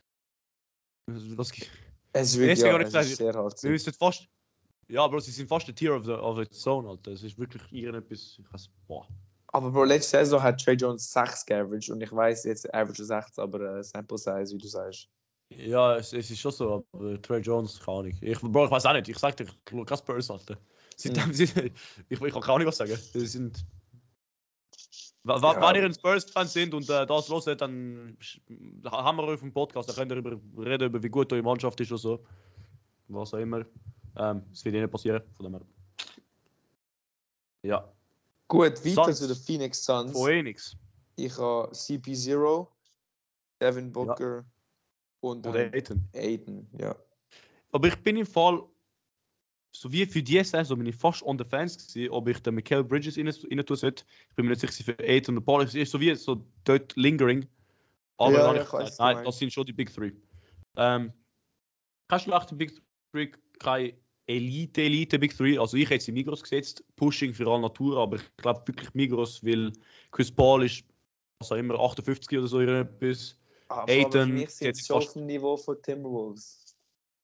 Das, Es ist wirklich, Deswegen ja, habe ich es gesagt, ist sehr hart. wir müssen fast, ja, Bro, sie sind fast der Tier of the, of the Zone, Alter. Es ist wirklich irgendetwas, ich weiß, boah. Aber Bro, letzte Saison hat Trey Jones sechs geaveraged und ich weiß jetzt average sechs, aber äh, Sample Size, wie du sagst. Ja, es, es ist schon so, aber Trey Jones, keine Ahnung. Ich, Bro, ich weiß auch nicht, ich sag dir, ich schaue krass Spurs, Alter. Seitdem Mhm. sie, ich, ich kann gar nicht was sagen. Sie sind, w- w- Ja. wenn ihr ein Spurs-Fan sind und äh, das hört, dann sch- haben wir auf dem Podcast, da könnt ihr über, reden über wie gut eure Mannschaft ist oder so. Was auch immer. Ähm, es wird eh nicht passieren, von dem her. Ja, Gut, weiter Suns. zu den Phoenix Suns. von eh nix. Ich habe C P zero, Devin Booker und Und dann Aiton. Aiden. Ja. Aber ich bin im Fall, so wie für die Saison, bin ich fast on the fence gewesen, ob ich den Mikal Bridges rein, rein tun sollte. Ich bin mir nicht sicher für Aiton und Paul. Es ist so wie so dort lingering. Aber Ja, dann habe ja, ich ich weiss, gesagt, nein, gemeint. das sind schon die Big Three. Ähm, kein schlechter Big Three, kein Elite, Elite Big Three. Also ich hätte sie Migros gesetzt, Pushing für Alnatura, aber ich glaube wirklich Migros, weil Chris Paul ist, was auch immer, achtundfünfzig oder so irgendetwas. Aber Aiden für mich sind jetzt sie schon fast- auf dem Niveau von Timberwolves.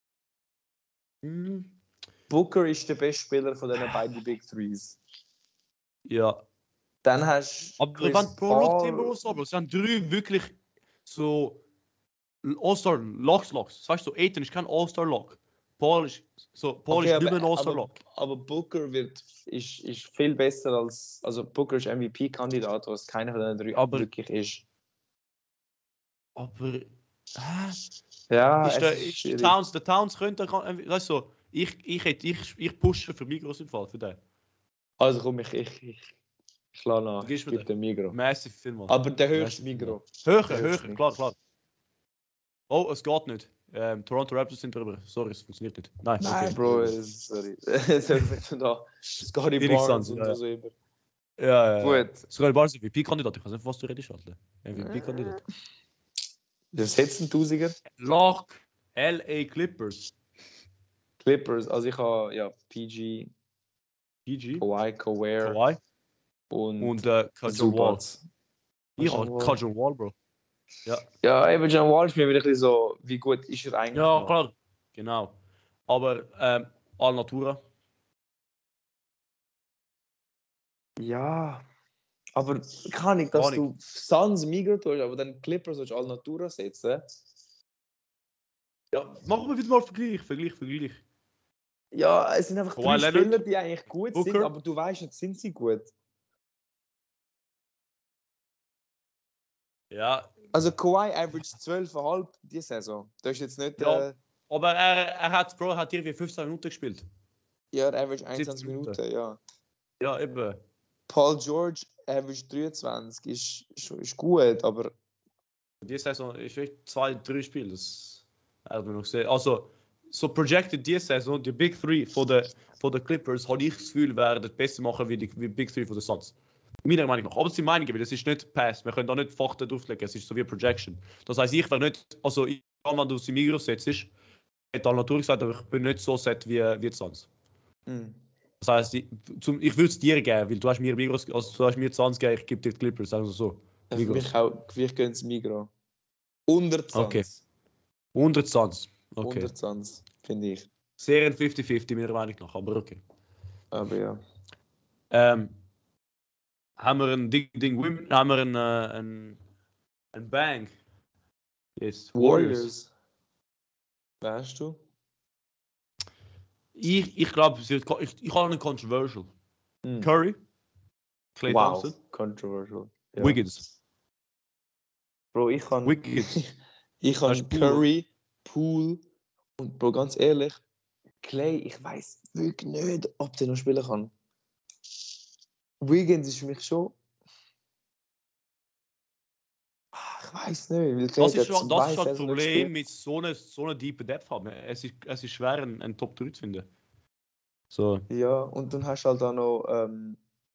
Hm, Booker ist der beste Spieler von diesen beiden Big Threes. ja. Dann hast du Aber Chris wenn Pro Look Paul. Timberwolves aber es sind drei wirklich so All-Star Locks Locks. Das heißt so, Aiton ist kein All-Star Lock. Paul ist so, Paul Okay, ist nicht mehr ein aber, All-Star aber, Lock. aber Booker wird, ist, ist viel besser als. Also Booker ist M V P-Kandidat, was keiner von den drei Aber- wirklich ist. Aber äh, Ja, ist es der, ist ist schwierig. der Towns, der Towns könnte, kann- weißt du, so, ich ich hätte ich ich pushe für Migros im Fall für den. Also komm, ich, ich, ich, ich lasse nach. Du gibst Ich mir gebe den Migro. Massive Film. Aber der höchste Massive Migro. Höher, der höher, höchste klar, klar. Oh, es geht nicht. Ähm, Toronto Raptors sind drüber. Sorry, es funktioniert nicht. Nein, Nein, okay. Bro, es- sorry. Es ist da. Scotty Phoenix Barnes Suns, und ja. so immer. Ja, ja. Gut. Sogar Barnes M V P-Kandidat. Ich weiß nicht, was du redest, Alter. M V P-Kandidat. Wir setzen Tausiger. Lock L A Clippers. Clippers, also ich habe ja P G, P G. Kawhi, Kawhi Kawhi. und, Und äh, Kajon Wall. Zubats. Ich Kajon habe Wall. Kajon Wall, Bro. Ja. Ja, eben John Wall ist mir wieder ein bisschen so, wie gut ist er eigentlich Ja, noch? klar. Genau. Aber ähm, Al Natura. Ja, aber kann ich, dass Gar du Suns Migro tust, aber dann Clippers sollst du Al Natura setzen. Ja, machen wir wieder mal Vergleich, Vergleich, Vergleich. Ja, es sind einfach Kawhi drei Leonard, Spieler, die eigentlich gut sind, Booker. aber du weißt nicht, sind sie gut. Ja, Also Kawhi average zwölf Komma fünf die Saison. Das ist jetzt nicht... Ja. Äh, aber er, er hat, Bro, er hat irgendwie fünfzehn Minuten gespielt. ja, er average einundzwanzig siebzehn Minuten. Minuten, ja. Ja, eben. Paul George average dreiundzwanzig, ist, ist, ist gut, aber Diese Saison ist echt zwei, drei Spiele. Das hat man noch gesehen. Also, so projected diese Saison, die Big Three von den von der Clippers, habe ich das Gefühl, werden besser machen wie die wie Big Three von den Suns. Meiner Meinung nach. Aber es sind Meinungen, weil das ist nicht Pass. Wir können da nicht Fakten drauflegen, es ist so wie Projection. Das heisst, ich wäre nicht, also ich, wenn du sie Migros setzt, hat Alnatura gesagt, aber ich bin nicht so set wie, wie die Suns. Mm. Das heisst, ich, zum, ich würde es dir geben, weil du hast mir Migros, also du hast mir die Suns gegeben, ich gebe dir die Clippers, sagen wir so. Für mich auch, vielleicht gehen sie Migros. Unter die Suns. Okay. Unter die Suns. Okay. Unter die Suns, finde ich. Sehr ein fifty fifty meiner Meinung nach, aber okay. Aber ja. Ähm, haben wir ein Ding, Ding Women, haben wir ein, äh, ein, ein Bang. Yes. Warriors. Weißt du? Ich, ich glaube, ich, ich habe einen Controversial. Mm. Curry, Klay Wow, Thompson, controversial. Ja. Wiggins. Bro, ich kann, Wiggins. ich kann Das ist Poole. Curry, Poole und Bro, ganz ehrlich, Clay, ich weiß wirklich nicht, ob der noch spielen kann. Wiggins ist für mich schon. Ah, Ich weiß nicht, weil Clay Das ist hat schon zwei das, ist schon das Saisons Problem gespielt. mit so einer so eine deepen Depth haben. Es ist, es ist schwer, einen, einen Top drei zu finden. So. Ja, und dann hast du halt auch noch ähm,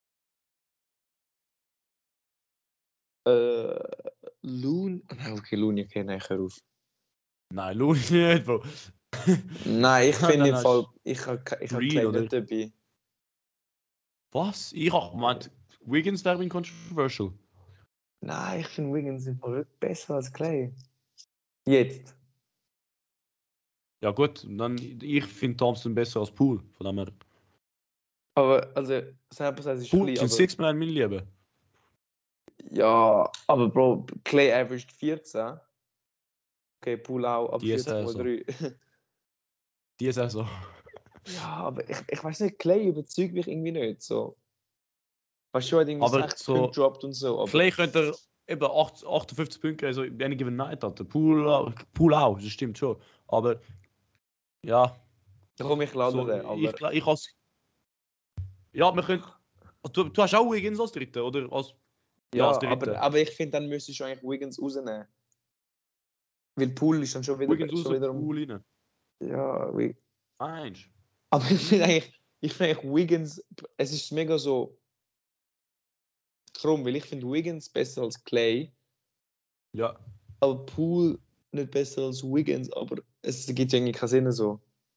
äh, Loon. Nein, okay, Loon, ich kenne nachher auf. Nein, Louis nicht, Bro. Nein, ich finde im Dann Fall, hast ich habe ich hab Green, Clay oder? nicht dabei. Was? Ich habe gemeint, Wiggins wäre ein Controversial. Nein, ich finde Wiggins im Fall wirklich besser als Clay. Jetzt. Ja gut, dann, ich finde Thompson besser als Poole. Von dem her. Aber, also, Sample Size ist Poole klein, sind aber... six Man mein Lieber. Ja, aber Bro, Clay averaged vierzehn. Okay, Poole auch, aber Die ist vierzehn Komma drei. Die ist auch so. Ja, aber ich, ich weiß nicht, Clay überzeugt mich irgendwie nicht. So. Weißt du, er hat irgendwie Aber sechzig so- Punkte gedroppt und so. Aber Clay könnte er eben acht- achtundfünfzig Punkte, also in any given night hat. Der Poole auch, Poole auch, das stimmt schon. Aber ja, da komme ich lade so, den. Aber ich, ich has, ja, wir können. Du, du hast auch Wiggins als Dritte, oder? Als, ja, ja, als Dritte. aber, aber ich finde, dann müsstest du eigentlich Wiggins rausnehmen. Weil Poole ist dann schon wieder... Wiggins raus, schon wiederum, Poole rein. ja, Wi- Eins. aber ich finde eigentlich, ich finde eigentlich Wiggins, es ist mega so krumm, weil ich finde Wiggins besser als Clay, Ja. aber Poole nicht besser als Wiggins, aber es gibt ja irgendwie keinen Sinn so.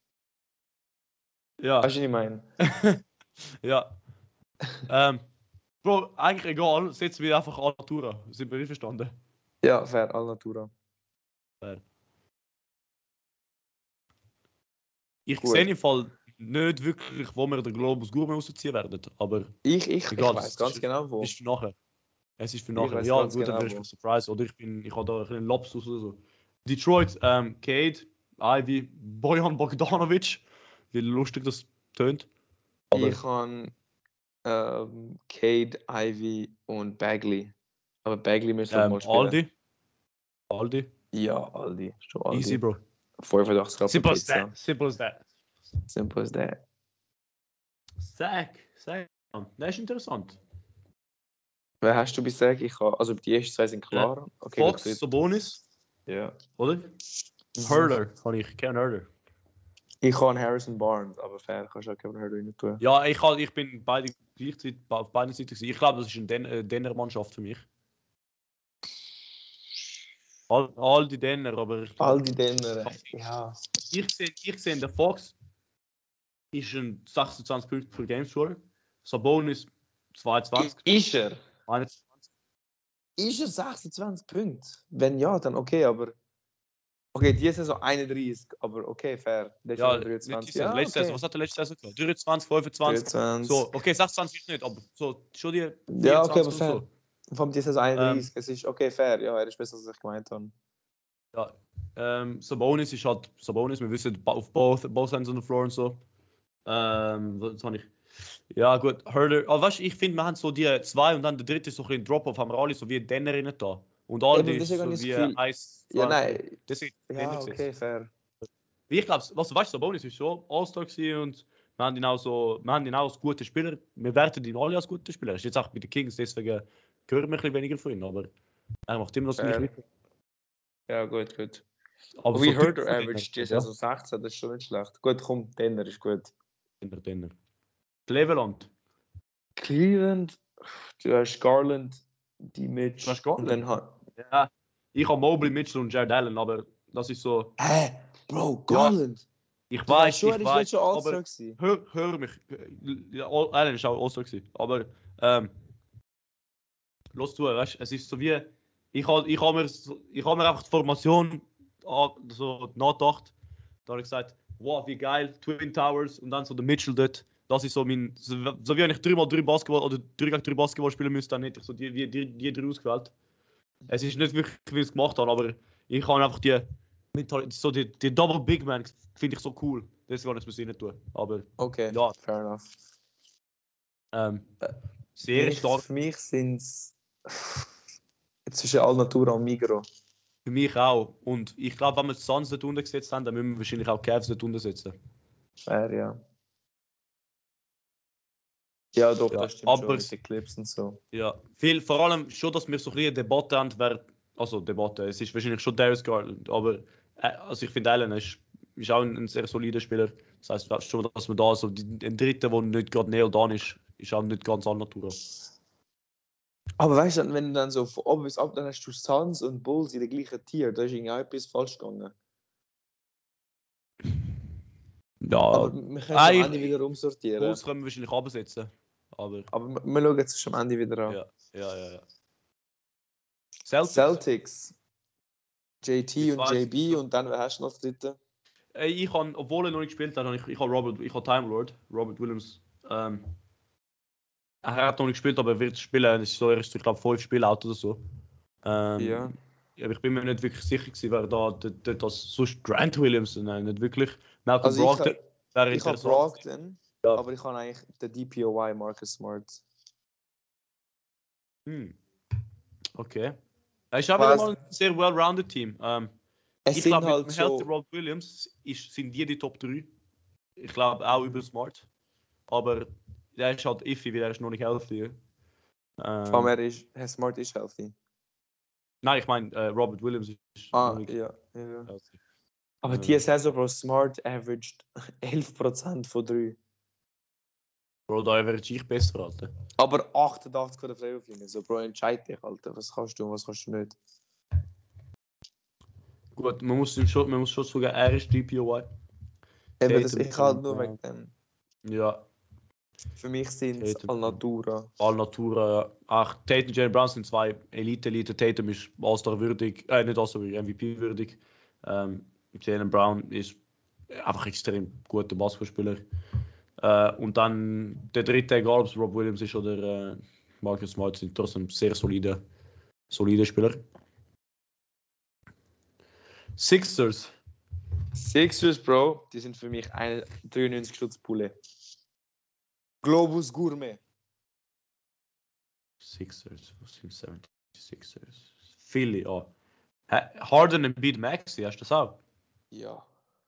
Ja. Weißt du, was ich meine? Ja. ähm, Bro, eigentlich egal, setzen wir einfach Alnatura. Sind wir einverstanden? Ja, fair, Alnatura. Ich Gut. sehe im Fall nicht wirklich, wo wir den Globus Gourmet rausziehen werden, aber Ich, ich, egal, ich weiß das ganz ist- genau wo. ist für nachher. Es ist für Ich nachher. weiss Ja, ganz gut, dann genau, wirst du wo. Surprise. Oder ich bin, ich habe da ein bisschen Lapsus oder so. Detroit, ähm, Cade, Ivy, Bojan Bogdanovic. Wie lustig das tönt. Aber Ich habe ähm, Cade, Ivy und Bagley. Aber Bagley müsste ähm, mal spielen. Aldi. Aldi. Ja, Aldi. Schon Aldi. Easy, Bro. fünfundachtzig Gramm Simple as Pizza. that. Simple as that. Simple as that. Zack. Zack. Das ist interessant. Wer hast du bis sagen? Ich habe, also die ersten zwei sind klar. Okay, Fox, gut. Sabonis, Ja. oder? Hurler, habe ich. Kevin Hurler. Ich habe Harrison Barnes, aber fair, kannst du auch Kevin Hurley rein tun. Ja, ich, hab, ich bin beide gleichzeitig auf beiden Seiten gewesen. Ich glaube, das ist eine Den äh, Denner-Mannschaft für mich. All, all die Denner, aber ich All glaube, die Denner. Ja. ich sehe ich seh, der Fox ist ein sechsundzwanzig Punkte pro Game Score. Sabonis zweiundzwanzig. Ist er? einundzwanzig. Ist er sechsundzwanzig Punkte? Wenn ja, dann okay, aber. Okay, die Saison einunddreißig, aber okay, fair. Der ist Ja, schon nicht dreiundzwanzig. die Saison, Ja, letzte okay. Saison. Was hat der letzte Saison gehabt? dreiundzwanzig, fünfundzwanzig. dreiundzwanzig. So, okay, sechsundzwanzig ist nicht, aber so schon die Ja, okay, aber vierundzwanzig fair. oder so. Vor allem die Saison einunddreißig. Ähm, Es ist okay, fair. Ja, er ist besser, als ich gemeint habe. Ja, ähm, Sabonis ist halt Sabonis, wir wissen auf both, both ends on the floor und so. Ähm, was habe ich? Ja, gut, Hurler. Aber weißt du, ich finde, wir haben so die zwei und dann der dritte ist so ein bisschen Drop-Off, haben wir alle so wie Denner rein da. Und all Eben, die ist deswegen so habe ich das wie Gefühl- eins, zwei, Ja, drei. nein. Deswegen Ja, Denner okay, gesetzt. fair. Ich glaube, was weißt du, Sabonis ist schon All-Star gewesen und wir haben ihn auch so, wir haben ihn auch als guter Spieler. Wir werten ihn alle als guter Spieler. Er ist jetzt auch bei den Kings, deswegen hören wir ein bisschen weniger von ihm, aber er macht immer noch das Fair. gleiche. Ja, gut, gut. Aber Wie so Herder Typen- average die ja. Saison sechzehn, das ist schon nicht schlecht. Gut, komm, Denner ist gut. Denner, Denner. Cleveland. Cleveland, du hast Garland, die Mitch. Du hast Garland? Und dann hat. Ja, ich habe Mobley, Mitchell und Jared Allen, aber das ist so. Hä? Bro, Garland? Ich Du weißt weiß, schon, ich er ist weiß, letztes Jahr All-Star aber gewesen. hör, hör mich. Ja, All- Allen ist auch All-Star gewesen, aber ähm, los zu, weißt, es ist so wie ich habe ich hab mir so- ich hab mir einfach die Formation an- so nachgedacht. Da habe ich gesagt, wow, wie geil, Twin Towers und dann so der Mitchell dort. Das ist so mein, so, so wie wenn ich drei mal drei Basketball oder drei gegen drei Basketball spielen müsste, dann hätte ich so die, die, die, die drei ausgewählt. Es ist nicht wirklich, wie ich es gemacht habe, aber ich habe einfach die, Mentalität- so die, die Double Big Man finde ich so cool. Deswegen kann ich es mir nicht tun. Aber Okay, ja, fair enough. ähm, Für sehr mich, stark für mich sind es zwischen Alnatura und Migro. für mich auch. Und ich glaube, wenn wir die Suns dort unten gesetzt haben, dann müssen wir wahrscheinlich auch Cavs dort unten setzen. Fair, ja. Ja, doch, Ja, das stimmt aber schon es- mit den Clips und so. Ja, viel, vor allem schon, dass wir so ein bisschen eine Debatte haben, wer, also Debatte, es ist wahrscheinlich schon Darius Garland, aber äh, also ich finde Allen ist, ist auch ein, ein sehr solider Spieler. Das heisst schon, dass man da so die, ein Dritter, der nicht gerade näher dran ist, ist auch nicht ganz an Natur. Aber weißt du, wenn du dann so von oben bis ab, dann hast du Suns und Bulls in der gleichen Tier, da ist irgendwie auch etwas falsch gegangen. Ja, Aber wir können ah, es am ich- Ende wieder umsortieren. Bulls können wir wahrscheinlich absetzen. Aber Aber wir, wir schauen jetzt am Ende wieder an. ja, ja, ja. ja. Celtics. Celtics. J T Mit und zwei- J B und dann, wer hast du noch das dritte? Ey, ich habe, obwohl er noch nicht gespielt hat, habe ich, ich habe Robert, ich habe Time Lord, Robert Williams. Ähm, er hat noch nicht gespielt, aber er wird spielen. Es ist so, er ist, ich glaube, fünf Spiele out oder so. Ähm, Ja. Aber ich bin mir nicht wirklich sicher gewesen, wer da dort, dort als sonst Grant Williams, nein, nicht wirklich. Malcolm Also ich Brogdon ha- wäre Ich habe interessant. Brogdon, Ja. aber ich habe eigentlich den D P O Y, Marcus Smart. Hm. Okay. Er ist auch Was? wieder mal ein sehr well-rounded Team. Ähm, Es ich sind glaube, mit halt dem Healthy so... Rob Williams ist, sind die die Top drei. Ich glaube auch über Smart. Aber der ist halt iffy, weil er ist noch nicht healthy. Ähm, Vor allem, er ist... Herr Smart ist healthy. nein, ich meine, äh, Robert Williams ist Ah, noch nicht ja. ja, ja. healthy. Aber Ja. die Saison, Bro, Smart averaged elf Prozent von drei. Bro, da wäre ich besser, Alter. Aber achtundachtzig von der Freiwurflinie. So, Bro, entscheid dich, Alter. Was kannst du und was kannst du nicht? Gut, man muss ihm schon, man muss schon sagen, er ist D P O Y. Eben, das, Tatum ich halt und nur Brown. wegen dem. Ja, Für mich sind es Tatum. Alnatura. Alnatura. Ach, Tatum und Jalen Brown sind zwei Elite-Elite. Tatum ist All-Star würdig, äh, nicht All-Star würdig, M V P würdig. Ähm, Jalen Brown ist einfach extrem guter Basketballspieler. Äh, und dann der dritte, egal ob es Rob Williams ist oder äh, Marcus Smart, sind trotzdem sehr solide, solide Spieler. Sixers. Sixers, Bro, die sind für mich eine dreiundneunzig Stutz Pulle. Globus Gourmet. Sixers, was sind seventy-sixers? Philly, oh. Ha- Harden und Beat Maxi, hast du das auch? Ja.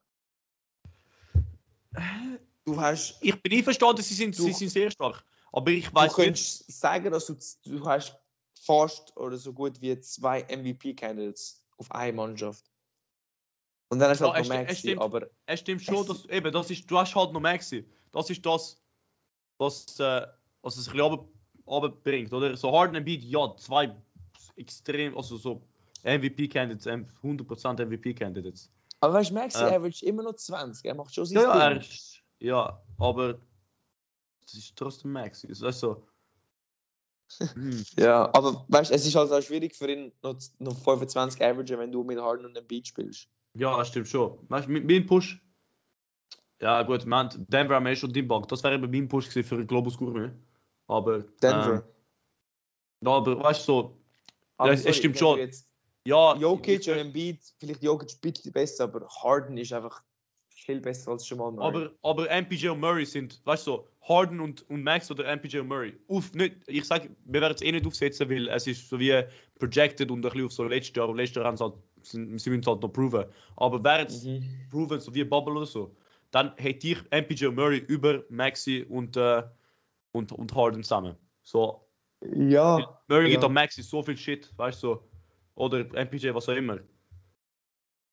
Du hast... Ich bin einverstanden, sie sind, Du- sie sind sehr stark. Aber ich Du weiß nicht. könntest sagen, dass du, du hast fast oder so gut wie zwei M V P-Candidates auf eine Mannschaft. Und dann hast du Ja, halt es noch sti- es Maxi, stimmt. aber Es stimmt schon, Es- dass eben, das ist, du hast halt noch Maxi. Das ist das, was, äh, was es ein bisschen runter- runterbringt, oder? So Harden und Beat, ja, zwei extrem, also so M V P-Candidates, ähm, hundert Prozent M V P-Candidates. aber weißt du, Maxi Ähm. average immer noch zwanzig, er macht schon sein Ja, ja, er Ding. ist, ja, aber das ist trotzdem Maxi. Das ist so. Hm. Ja, aber weißt du, es ist halt auch schwierig für ihn noch, noch fünfundzwanzig average, wenn du mit Harden und Beat spielst. Ja, das stimmt schon. Weißt du, mit mein Push. Ja, gut, man, Denver haben wir eh schon die Bank. Das wäre eben mein Push gewesen für Globus Gourmet. Aber. Denver. Ähm, ja, aber weißt du, so. aber ja, es sorry, stimmt wenn schon. du Jetzt Ja, Jokic ich- und Embiid, vielleicht Jokic ein bisschen besser, aber Harden ist einfach viel besser als Jamal Murray. aber, aber M P J und Murray sind, weißt du, so, Harden und, und Max oder M P J und Murray. Auf, nicht, ich sage, wir werden es eh nicht aufsetzen, weil es ist so wie projected und ein bisschen auf so letztes Jahr. Und letztes Jahr haben sie halt, sind, sie müssen es halt noch proven. Aber wäre es Mhm. proven, so wie Bubble oder so, dann hätte ich M P J und Murray über Maxi und, äh, und, und Harden zusammen. So, Ja. Murray Ja. gibt an Maxi so viel Shit, weißt du, so. Oder M P J, was auch immer.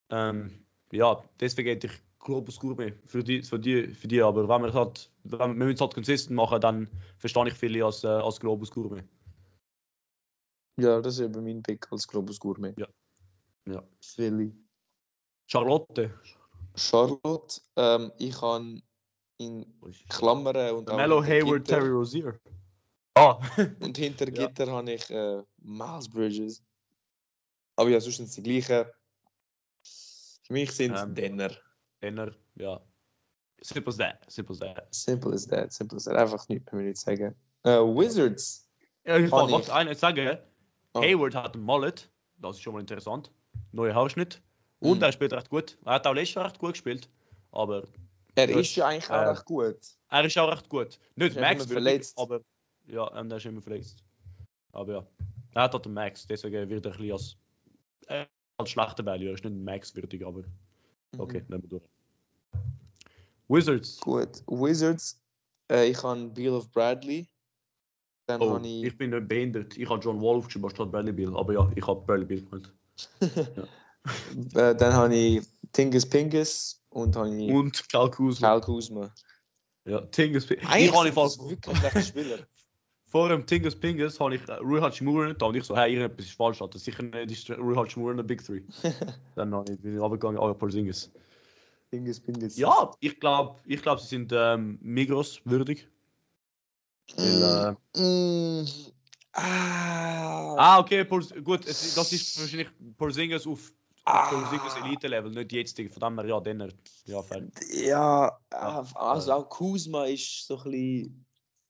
Ähm, ja, deswegen hätte ich Globus Gourmet für die, für die, für die. Aber wenn wir es halt, wenn wir es halt consistent machen, dann verstehe ich viele als, äh, als Globus Gourmet. Ja, das ist eben mein Pick als Globus Gourmet. Ja. Ja. Philly. Charlotte. Charlotte, ähm, ich habe in Klammern und auch Melo hinter Hayward, Gitter, Terry Rozier. Ah. und hinter Ja. Gitter habe ich äh, Miles Bridges. Aber ja, sonst sind es die gleichen. Für mich sind es Ähm. Denner. Denner, ja. Simple as that, simple as that. Simple as that, simple as that. Einfach nichts mehr nicht sagen. Äh, Wizards. Ja, ich Kann wollte ich- eines sagen. Oh. Hayward hat einen Mullet. Das ist schon mal interessant. Neuer Haarschnitt. Und Mhm. er spielt recht gut. Er hat auch letztes Jahr recht gut gespielt. Aber Er Gut. ist ja eigentlich auch Äh, recht gut. er ist auch recht gut. Nicht Ist einfach Max immer würdig, verletzt. aber ja, und er ist immer verletzt. Aber ja, er hat halt den Max, deswegen wird er ein bisschen als, äh, als schlechter Value. Er ist nicht Max würdig, aber okay, Mhm. nehmen wir durch. Wizards. Gut. Wizards. Äh, ich habe Beal of Bradley. Dann Oh, habe ich. ich bin nicht behindert. Ich habe John Wall aufgeschrieben statt Bradley Beal. Aber ja, ich habe Bradley Beal gemeint. äh, dann habe ich Tingus Pingus und habe ich Und Kyle Kuzma. Kyle Kuzma. Ja, Tingus Pingus. Eigentlich Ich habe sind das im wirklich schlechte Spieler. Vor dem Tingus Pingus habe ich äh, Rui Hachimura nicht da und ich so, hey, irgendetwas ist falsch. Das ist sicher nicht ist Rui Hachimura in der Big Three. Dann habe ich, bin ich runtergegangen, oh ja, Porzingis. Tingus Pingus. Ja, ich glaube, ich glaub, sie sind ähm, Migros würdig. Weil, äh, Mm, ah, ah, okay, Porz gut, es, das ist wahrscheinlich Porzingis auf Ah. Porzingis Elite-Level, nicht jetzt. Von dem her, ja, dann, ja, fair. ja, ah, also auch Kuzma ist so ein bisschen.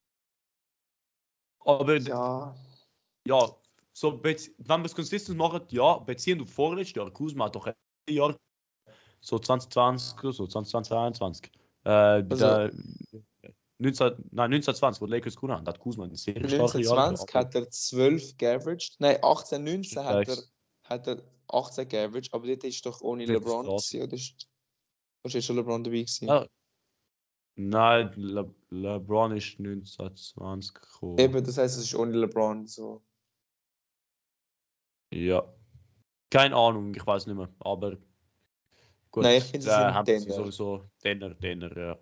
Aber ja, Ja. so, bez- wenn wir es consistent machen, ja, beziehend auf vorletztes Jahr, Kuzma hat doch ein Jahr, so zwanzig zwanzig, so zwanzig zwanzig, einundzwanzig. Äh, Also- der, neunzehn, nein, neunzehn zwanzig, wo die Lakers gewonnen haben, hat Kuzma ein sehr starkes neunzehn Jahr zwanzig gehabt. hat er zwölf geaveraged. Nein, achtzehn neunzehn hat er, Sechs. hat er achtzehn geaveraged, aber dort ist doch ohne Das ist LeBron krass. gewesen, oder? Ist, oder ist schon LeBron dabei gewesen? Ah, nein, Le LeBron ist neunzehn zwanzig gekommen. Eben, das heisst, es ist ohne LeBron so. Ja. Keine Ahnung, ich weiß nicht mehr, aber gut. Nein, ich finde, sie äh, sind haben sie Denver. sowieso Denner, Denner, ja.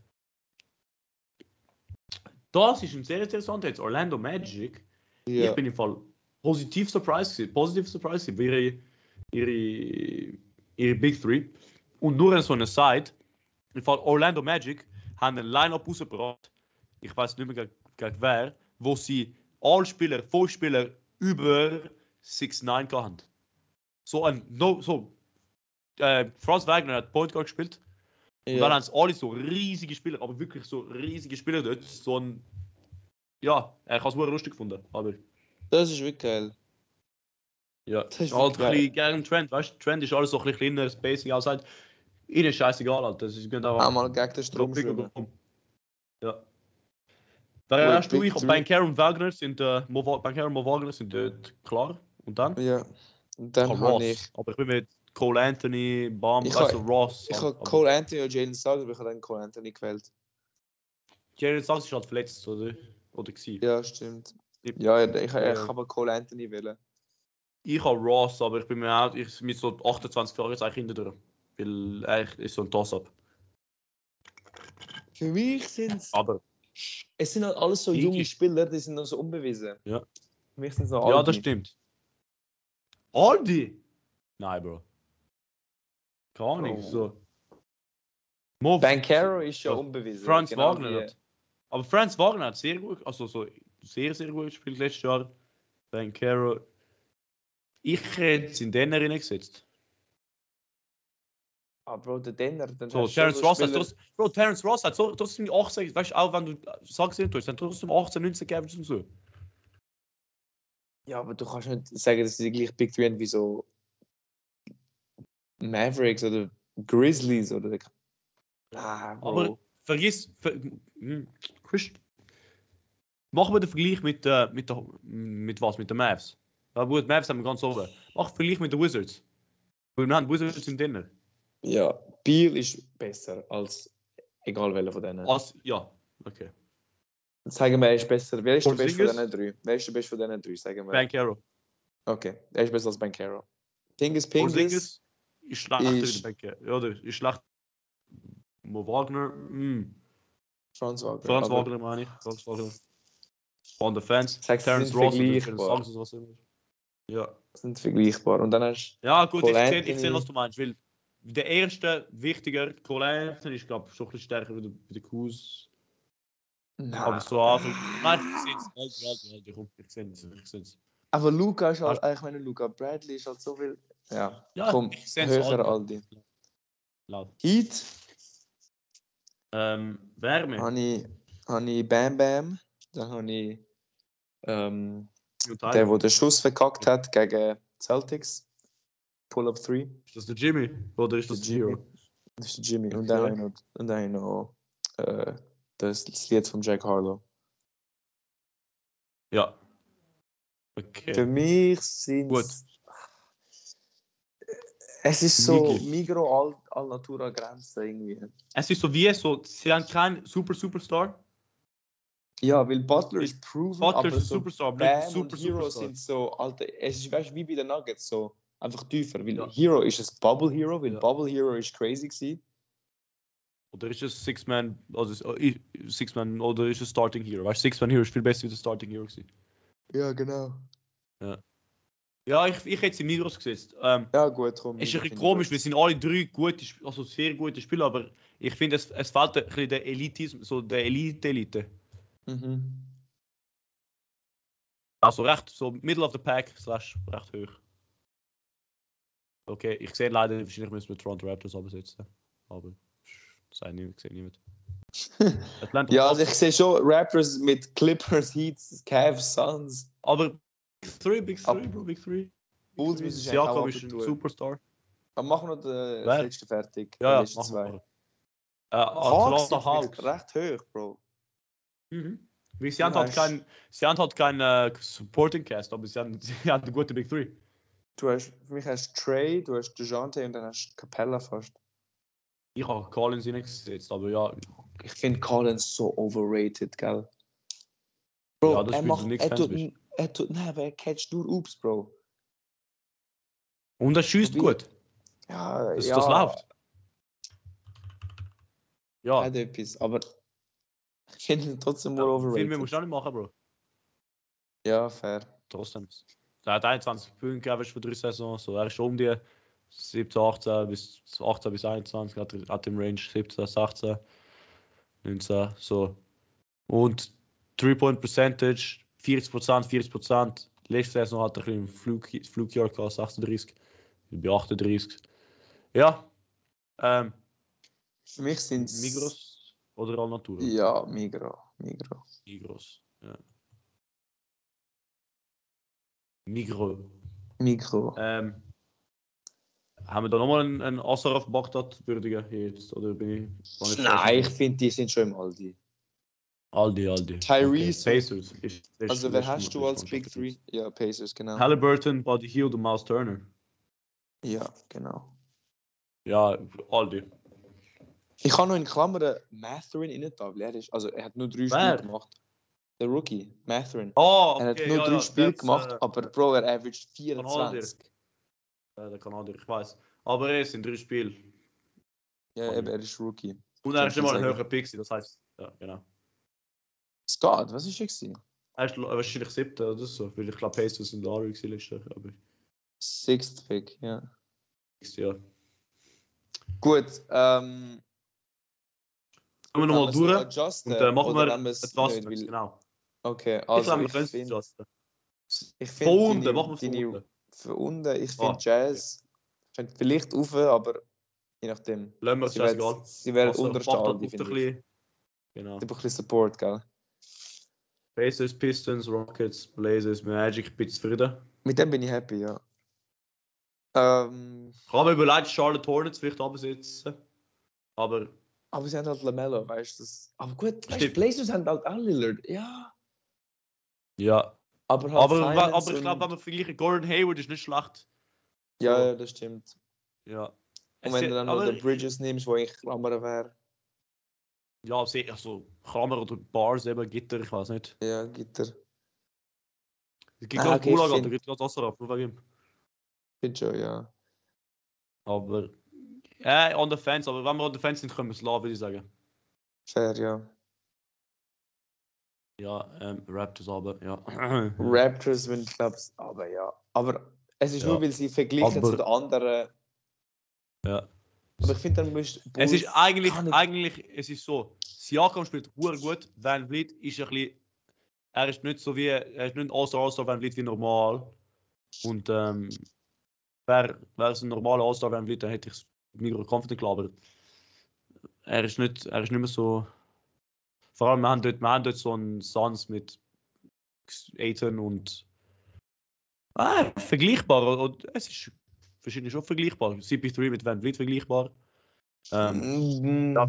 Das ist ein sehr interessant jetzt. Orlando Magic. Ja. Ich bin im Fall positiv surprised gewesen. Positiv surprised gewesen, ihre, ihre, ihre Big Three. Und nur so eine Side. Im Fall Orlando Magic haben ein Line-Up rausgebracht. Ich weiß nicht mehr gegen, gegen wer, wo sie alle Spieler, fünf Spieler über sechs neun hatten. So ein, no, so, äh, Franz Wagner hat Point Guard gespielt. Und dann ja. haben es alle so riesige Spieler, aber wirklich so riesige Spieler dort. So ein, ja, ich habe es sehr lustig gefunden, aber Das ist wirklich geil. ja, Das ist halt ein wirklich bisschen gegen Trend, weißt du, Trend ist alles so ein bisschen kleiner, Spacing outside. Ihnen ist scheißegal, Alter. Das ist genau Einmal gegen den Strom schwimmen. Ja. Wer Gut, hast du? Big Ich und Three. Banker und Wagner sind, äh, Mo Banker und Mo Wagner sind dort klar. Und dann? Ja. Und Ich dann habe habe Ross. ich. Aber ich bin mit Cole Anthony, Bam, Ich weißt ha- du, Ross. Ich habe aber Cole Anthony und Jalen Suggs, aber ich habe dann Cole Anthony gewählt. Jalen Suggs ist halt verletzt, oder? Oder gewesen. Ja, stimmt. Ich- Ja, ich, ich, Ja. ich habe Cole Anthony wählen. Ich habe Ross, aber ich bin mir auch, ich mit so achtundzwanzig Jahren jetzt eigentlich hinter drin. Weil eigentlich ist so ein Toss-Up. Für mich sind es. Aber Es sind halt alles so Ich- junge Spieler, die sind noch so unbewiesen. Ja. Für mich sind es noch ja, alle. das stimmt. Aldi? Nein, Bro. Keine Ahnung, Oh. so. Mo Bankero ist ja Ja, unbewiesen. Franz genau Wagner wie- hat. Aber Franz Wagner hat sehr gut, also so sehr, sehr gut gespielt letztes Jahr. Bankero. Ich hätte es in den reingesetzt. Ah, Bro, der Denner. Dann So, hast du Terence schon Ross hat Spieler- trotzdem, Bro, Terence Ross hat so, trotzdem achtzehn, weißt du, auch wenn du sagst, du hast dann trotzdem achtzehn, neunzehn Games und so. Ja, aber du kannst nicht sagen, dass sie die gleich Big Three haben wie so Mavericks oder Grizzlies oder. Ah, Bro. Aber vergiss, ver, hm, Chris, machen wir den Vergleich mit, äh, mit, der, mit was? Mit den Mavs. Ja gut, Mavs haben wir ganz oben. Mach den Vergleich mit den Wizards. Weil wir haben Wizards im Dinner. Ja, Beal ist besser als egal welcher von denen. Als, ja, okay. Sagen wir, er ist besser. Wer ist der beste von Porzingis? diesen drei? Wer ist der beste von diesen drei? Sagen wir. Bankero. Okay, er ist besser als Bankero. Pingus Pingus. Porzingis. ist schlechter Ist- in der Becke. Ja, oder ist schlecht. Mo Wagner. Hm. Franz Wagner. Franz aber Wagner meine ich. Franz Wagner. Von der Fans. Sagst du, Terence sind Ross oder vergleichbar. Terence Songs oder was immer. Ja. sind vergleichbar. Und dann hast Ja, gut, Cole ich sehe, ich Anthony. sehe, was du meinst. Weil der erste, wichtiger, Cole Anthony ist, glaube ich, schon ein bisschen stärker wie der, wie der Kuz. Nein. Aber so einfach. Nein, ich sehe es. Alter, alter, alter, komm, ich sehe es. Ich sehe es. Aber Luca ist halt, ich meine, Luca Bradley ist halt so viel. Ja, Ja, komm, ich sehe es. höher Alter. Aldi. Laut. Heat Ähm, Wärme. habe ich, habe ich Bam Bam. Dann habe ich ähm, Und der, Tyler. der den Schuss verkackt hat gegen Celtics. Pull-up three. Ist das der Jimmy? Oder ist das der Jimmy. Hero? Das ist der Jimmy. Und dann Ja. habe ich noch, und dann habe ich noch äh, das, das Lied von Jack Harlow. Ja. Für Okay. mich sind Gut. es ist so Wirklich. Migro Al, Al Natura Grenze irgendwie. Es ist so wie so, sie haben keinen Super Superstar. Ja, weil Butler ist proven, Butler aber ist ein so Superstar, aber Bam nicht ein Super und Hero Superstar. sind so, Alter, es ist weißt, wie bei den Nuggets so einfach tiefer, weil Ja. Hero ist ein Bubble Hero, weil Ja. Bubble Hero ist crazy gewesen. Oder ist es Six-Man, also äh, Six-Man, oder ist es Starting Hero? Weißt du, Six-Man Hero ist viel besser wie der Starting Hero gewesen. Ja, genau. Ja, ich, ich hätte sie im Migros gesetzt. Ähm, Ja, gut, komm. es ist ein Migros bisschen finde ich komisch, gut. wir sind alle drei gute, Sp- also sehr gute Spieler, aber ich finde, es, es fehlt ein bisschen der Elitismus, so der Elite-Elite. Mhm. Also recht, so Middle of the Pack, slash recht hoch. Okay, ich sehe leider, wahrscheinlich müssen wir Toronto Raptors absetzen. Aber das sei nicht, ich sehe niemand. Atlanta Ja, also ich Hawks. sehe schon Raptors mit Clippers, Heats, Cavs, Suns. Aber Big Three, Big Three, Ab- Bro, Big Three. Bulls müssen sich eigentlich auch Siakam ist ein abtun. Superstar. Aber machen wir noch den- das Wer? letzte fertig. Ja, die ja, letzten machen zwei. wir. Äh, Hawks Atlanta sind für mich Hawks. recht hoch, Bro. Mhm. Weil sie Du haben halt hast- keinen sie haben halt kein, äh, Supporting Cast, aber sie haben, sie haben eine gute Big Three. Du hast, für mich hast du Trey, du hast DeJounte und dann hast du Capella fast. Ich habe Collins reingesetzt, aber ja, Ich finde Collins so overrated, gell? Bro, ja das er spielt macht, nichts er Fans tut, bist. er tut, nein, aber er catcht nur Ups, Bro. Und er schießt Wie- gut, Ja, dass ja, das läuft. Ja, hat etwas, aber ich finde ihn trotzdem more ja viel mehr overrated. musst du auch nicht machen, Bro. Ja, fair. Trotzdem. Er hat einundzwanzig Punkte gegeben für drei Saisons, so er ist schon um die siebzehn, achtzehn bis achtzehn bis einundzwanzig, hat, er- hat im Range siebzehn, sechzehn, neunzehn, so. Und Three-Point-Percentage, vierzig Prozent, vierzig Prozent. Letzte Saison hat er ein bisschen im Flug, Flugjahr gehabt, sechsunddreißig, bei achtunddreißig. Ja, ähm, Für mich sind es. Migros oder Alnatura? Ja, Migro. Migro. Migros, ja. Migros. Migro. Ähm, haben wir da nochmal einen, einen Asaraf Bagdad würdigen jetzt? Oder bin ich, war ich Nein, ich finde, die sind schon im Aldi. Aldi, Aldi. Tyrese Okay. Pacers. Ist, ist, Also, wer ist- hast ist- du ist- als ist- Big Three? Ja, Pacers, genau. Halliburton, Buddy Hield und Miles Turner. Ja, genau. Ja, Aldi. Ich habe noch in Klammern Matherin in der Tafel. Er ist, also, er hat nur drei Wer? Spiele gemacht. Der Rookie, Matherin. Oh, Er hat okay, nur ja, drei ja, Spiele das, gemacht, äh, aber Bro, er averaged Kanadier. vierundzwanzig. äh, der Kanadier, ich weiß. Aber er ist in drei Spielen. Ja, eben, er ist Rookie. Und er ist Kann immer ich ein sagen. höherer Pick, das heißt, ja, genau. Scott, was ist er gewesen? Er ist wahrscheinlich siebter oder so, weil ich glaube, Pacers sind Larry gewesen letztes Jahr, aber Sixth Pick, ja. ja. Gut, ähm. Kommen wir nochmal wenn wir durch so adjusten, und äh, machen oder wir wenn wir es etwas, nicht, weil- genau. Okay, Ich also glaube, wir ich können es finde, adjusten. ich Von finde unten, deine, machen wir von deine, unten. für unten, ich Ah, finde Jazz könnte vielleicht rauf, aber je nachdem. Lassen wir es Sie werden, scheißegal. sie werden Also, unterste macht Aldi, das finde ein ich. bisschen. Genau. Sie haben ein bisschen Support, gell? Pacers, Pistons, Rockets, Blazers, Magic, ein bisschen zufrieden. Mit dem bin ich happy, ja. Ähm, Ich habe mir überlegt, Charlotte Hornets vielleicht absetzen. Aber aber sie haben halt LaMelo, weißt du? das- Aber gut, weißt du, Stimmt. Blazers haben halt auch Lillard, ja. ja. Aber halt Aber, Simons aber ich glaube, und- wenn wir vergleichen, Gordon Hayward ist nicht schlecht. Ja, So. ja, das stimmt. Ja. Und Es wenn ist- du dann noch aber, den Bridges nimmst, wo ich Klammer wäre, Ja, sehr, also Klammer oder Bars, eben Gitter, ich weiß nicht. ja, Gitter. Es gibt Ah, gerade okay, ich Gulag, find- da gibt es gerade Asaraf, nur wegen ihm. Bin schon, ja. Aber, äh, on the fence, aber wenn wir on the fence sind, können wir es lassen, würde ich sagen. Fair, ja. Ja, ähm, Raptors aber, ja. Raptors sind, glaube ich, aber ja. Aber es ist Ja. nur, weil sie verglichen Aber- zu den anderen. Ja. Aber ich finde, dann musst du. Es ist eigentlich, kann ich- eigentlich, es ist so, Siakam spielt hure gut, Van Vliet ist ein bisschen, er ist nicht so wie, er ist nicht ein All-Star, All-Star Van Vliet wie normal. Und ähm, wäre wär es ein normaler All-Star Van Vliet, dann hätte ich es mega confident klar, aber er ist nicht, er ist nicht mehr so, vor allem, wir haben dort, wir haben dort so einen Suns mit Aiton und ah, vergleichbar, und es ist verschiedene schon vergleichbar, C P drei mit Van Vliet vergleichbar. Ähm, Mm, ja,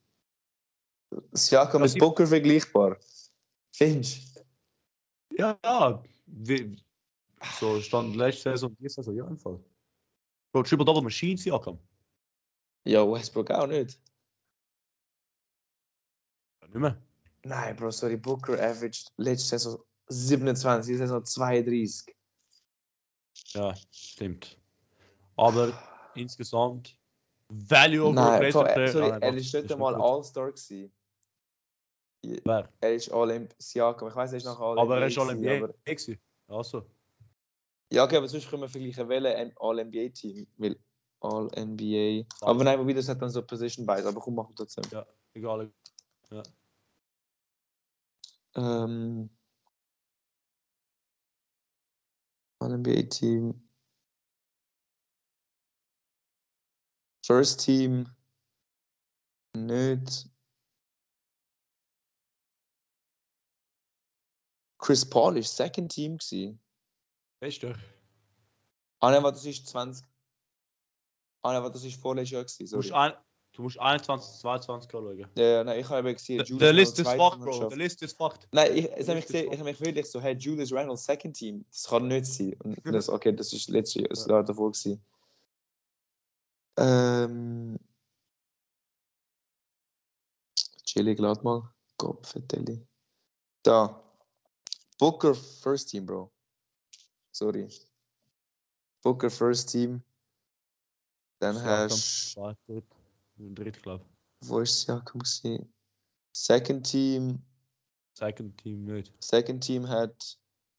Siakam Was mit ich- Booker vergleichbar. Findest du? Ja, ja. Wie, so stand letzte Saison, diese Saison, ja, im Fall. Bro, Triple Double Machine, Siakam. Ja, Westbrook auch nicht. Ja, nicht mehr. Nein, Bro, sorry, Booker averaged letzte Saison siebenundzwanzig, diese Saison zweiunddreißig. Ja, stimmt. Aber insgesamt, Value over Nein, Replacement Bro, Player. er, sorry, Ah, nein, er doch, ist das nicht einmal gut. All-Star gewesen. Wer? Er ist All-N B A. Siakam, ich weiß, er ist noch All-N B A. Aber er ist gewesen, All-N B A. aber- gewesen. Also. Ja, okay, aber sonst können wir vergleichen, welches All-N B A-Team. Weil All-N B A. Aber nein, wobei das hat dann so Position Bias. Aber komm, machen wir trotzdem. Ja, egal. Ja. Ähm, All-N B A-Team. First Team. Nicht. Chris Paul ist Second Team gewesen. Weißt du? Ah nein, warte, das ist zwanzig. Ah nein, warte, das ist vorletztes Jahr gewesen. Du musst, Sorry. ein, du musst einundzwanzig, zweiundzwanzig schauen. Ja, ja, nein, ich habe eben gesehen, Der Julius der List Randle ist zweite Fakt, Bro. Mannschaft. Der List ist Fakt. Nein, ich, es Der habe mich List ist gesehen, ich habe mich wirklich so, hey, Julius Randle Second Team, das kann nicht sein. Und das, okay, das ist letztes Jahr, das Jahr davor gewesen. Ähm. Chili, lad mal. Gott, vertelle. Da. Booker First Team, Bro. Sorry. Booker First Team. Dann Siakam, hast zweiter, dritt- dritt, glaube ich. wo ist Siakam gewesen? Second Team. Second Team nicht. Second Team hat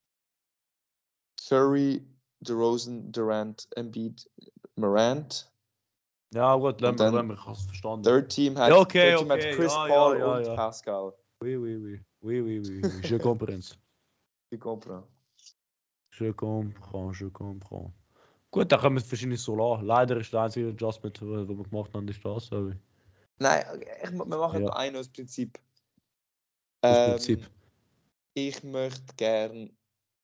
Curry, DeRozan, Durant, Embiid, Morant. Ja, gut, lassen Und wir, dann lassen wir, ich habe es verstanden. Third Team hat, Ja, okay, Third Team okay, hat Chris ja, ja, Paul ja, und ja. Pascal. Oui, oui, oui. Oui, oui, oui. oui. Je comprends. Ich comprends. Je comprends, je comprends. Gut, dann können wir es wahrscheinlich so lassen. Leider ist der einzige Adjustment, das wir gemacht haben, ist das. Aber Nein, ich, wir machen Ja. ja. ein aus Prinzip. das Ähm, Prinzip. Ich möchte gern,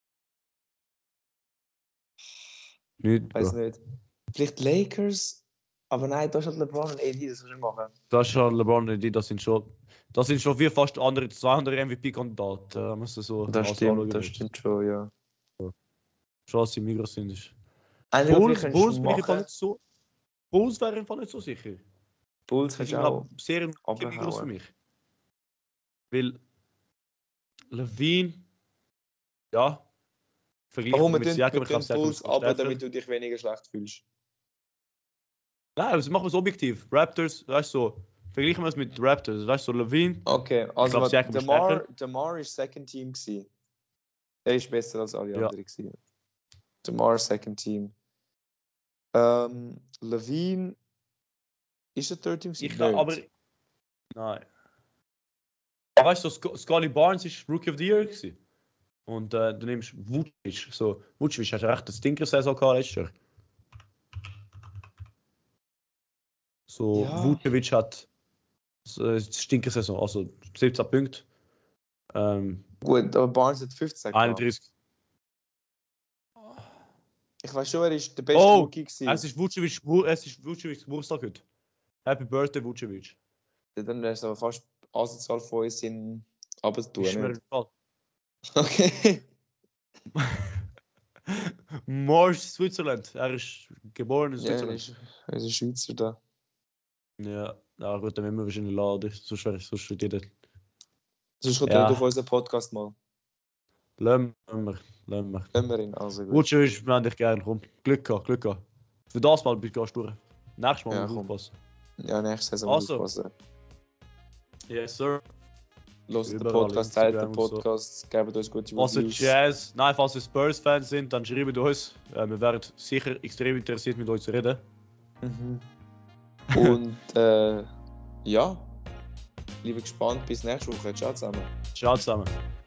Nicht, weiß Bro. nicht, vielleicht Lakers, aber nein, da ist halt LeBron und A D, das kannst du nicht machen. Das ist schon LeBron und die, das sind schon, das sind schon wie fast andere, zwei andere M V P-Kandidaten. Da musst du so Das alles stimmt, anschauen, das willst. stimmt schon, ja. Schon, dass sie Migros sind. Ist. Einzige, Bulls, was Bulls du bin ich einfach machen, nicht so. Bulls wäre einfach nicht so sicher. Bulls Die kannst sind du auch glaub, sehr ein Migros für abhauen. mich. Weil Levine, ja, verglichen Aber wir mit tun, Siakam, wir ich glaube, tun Siakam Bulls ist ab, stärker. damit du dich weniger schlecht fühlst. Nein, also machen wir es objektiv. Raptors, weißt du, so, vergleichen wir es mit Raptors, weißt du, so Levine. Okay, also glaub, was- Siakam ist Demar, Demar ist Second Team gewesen. Er ist besser als alle Ja. anderen gewesen. Demar Second Team. Ähm, Levine ist er Third Team gewesen? Ich kann, aber. Nicht. Nein. Weißt du, Sc Scotty Barnes ist Rookie of the Year gewesen. Und äh, du nimmst Vucevic. So, Vucevic hat recht eine Stinker-Saison gehabt letztes Jahr. So, Ja. Vucevic hat so, eine Stinker-Saison, also siebzehn Punkte. Ähm, Gut, aber Barnes hat fünfzehn gehabt. einunddreißig. Ich weiß schon, er ist der beste Oh, Rookie gewesen. Es ist Vucevic, Wu- es ist Vucevics Geburtstag heute. Happy Birthday, Vucevic. Dann wäre es aber fast asozial von uns in runterzutun. Ist mir nicht? egal. Okay. Mars, Switzerland. Er ist geboren in Ja, er Switzerland. ist, er ist ein Schweizer da. Ja, ja gut, dann müssen wir wahrscheinlich laden. Sonst wäre ich sonst studiert. Sonst kommt Ja. er auf unseren Podcast mal. Lassen wir, lassen wir. Können wir ihn, also gut. Vucevic, wir haben dich gerne. Komm, Glück gehabt, Glück gehabt. Für das Mal bist du durch. Nächstes Mal Ja, muss ich komm. aufpassen. Ja, nächstes Saison muss ich Also. aufpassen. Yes, sir. Hört den Überall, Podcast, teilt den Instagram und so. Podcast, gebt uns gute Falls ihr Reviews. Jazz, nein, falls ihr Spurs-Fans sind, dann schreibt uns. Äh, wir wären sicher extrem interessiert, mit euch zu reden. Mhm. Und äh, ja, liebe gespannt, bis nächste Woche. Ciao zusammen. Ciao zusammen.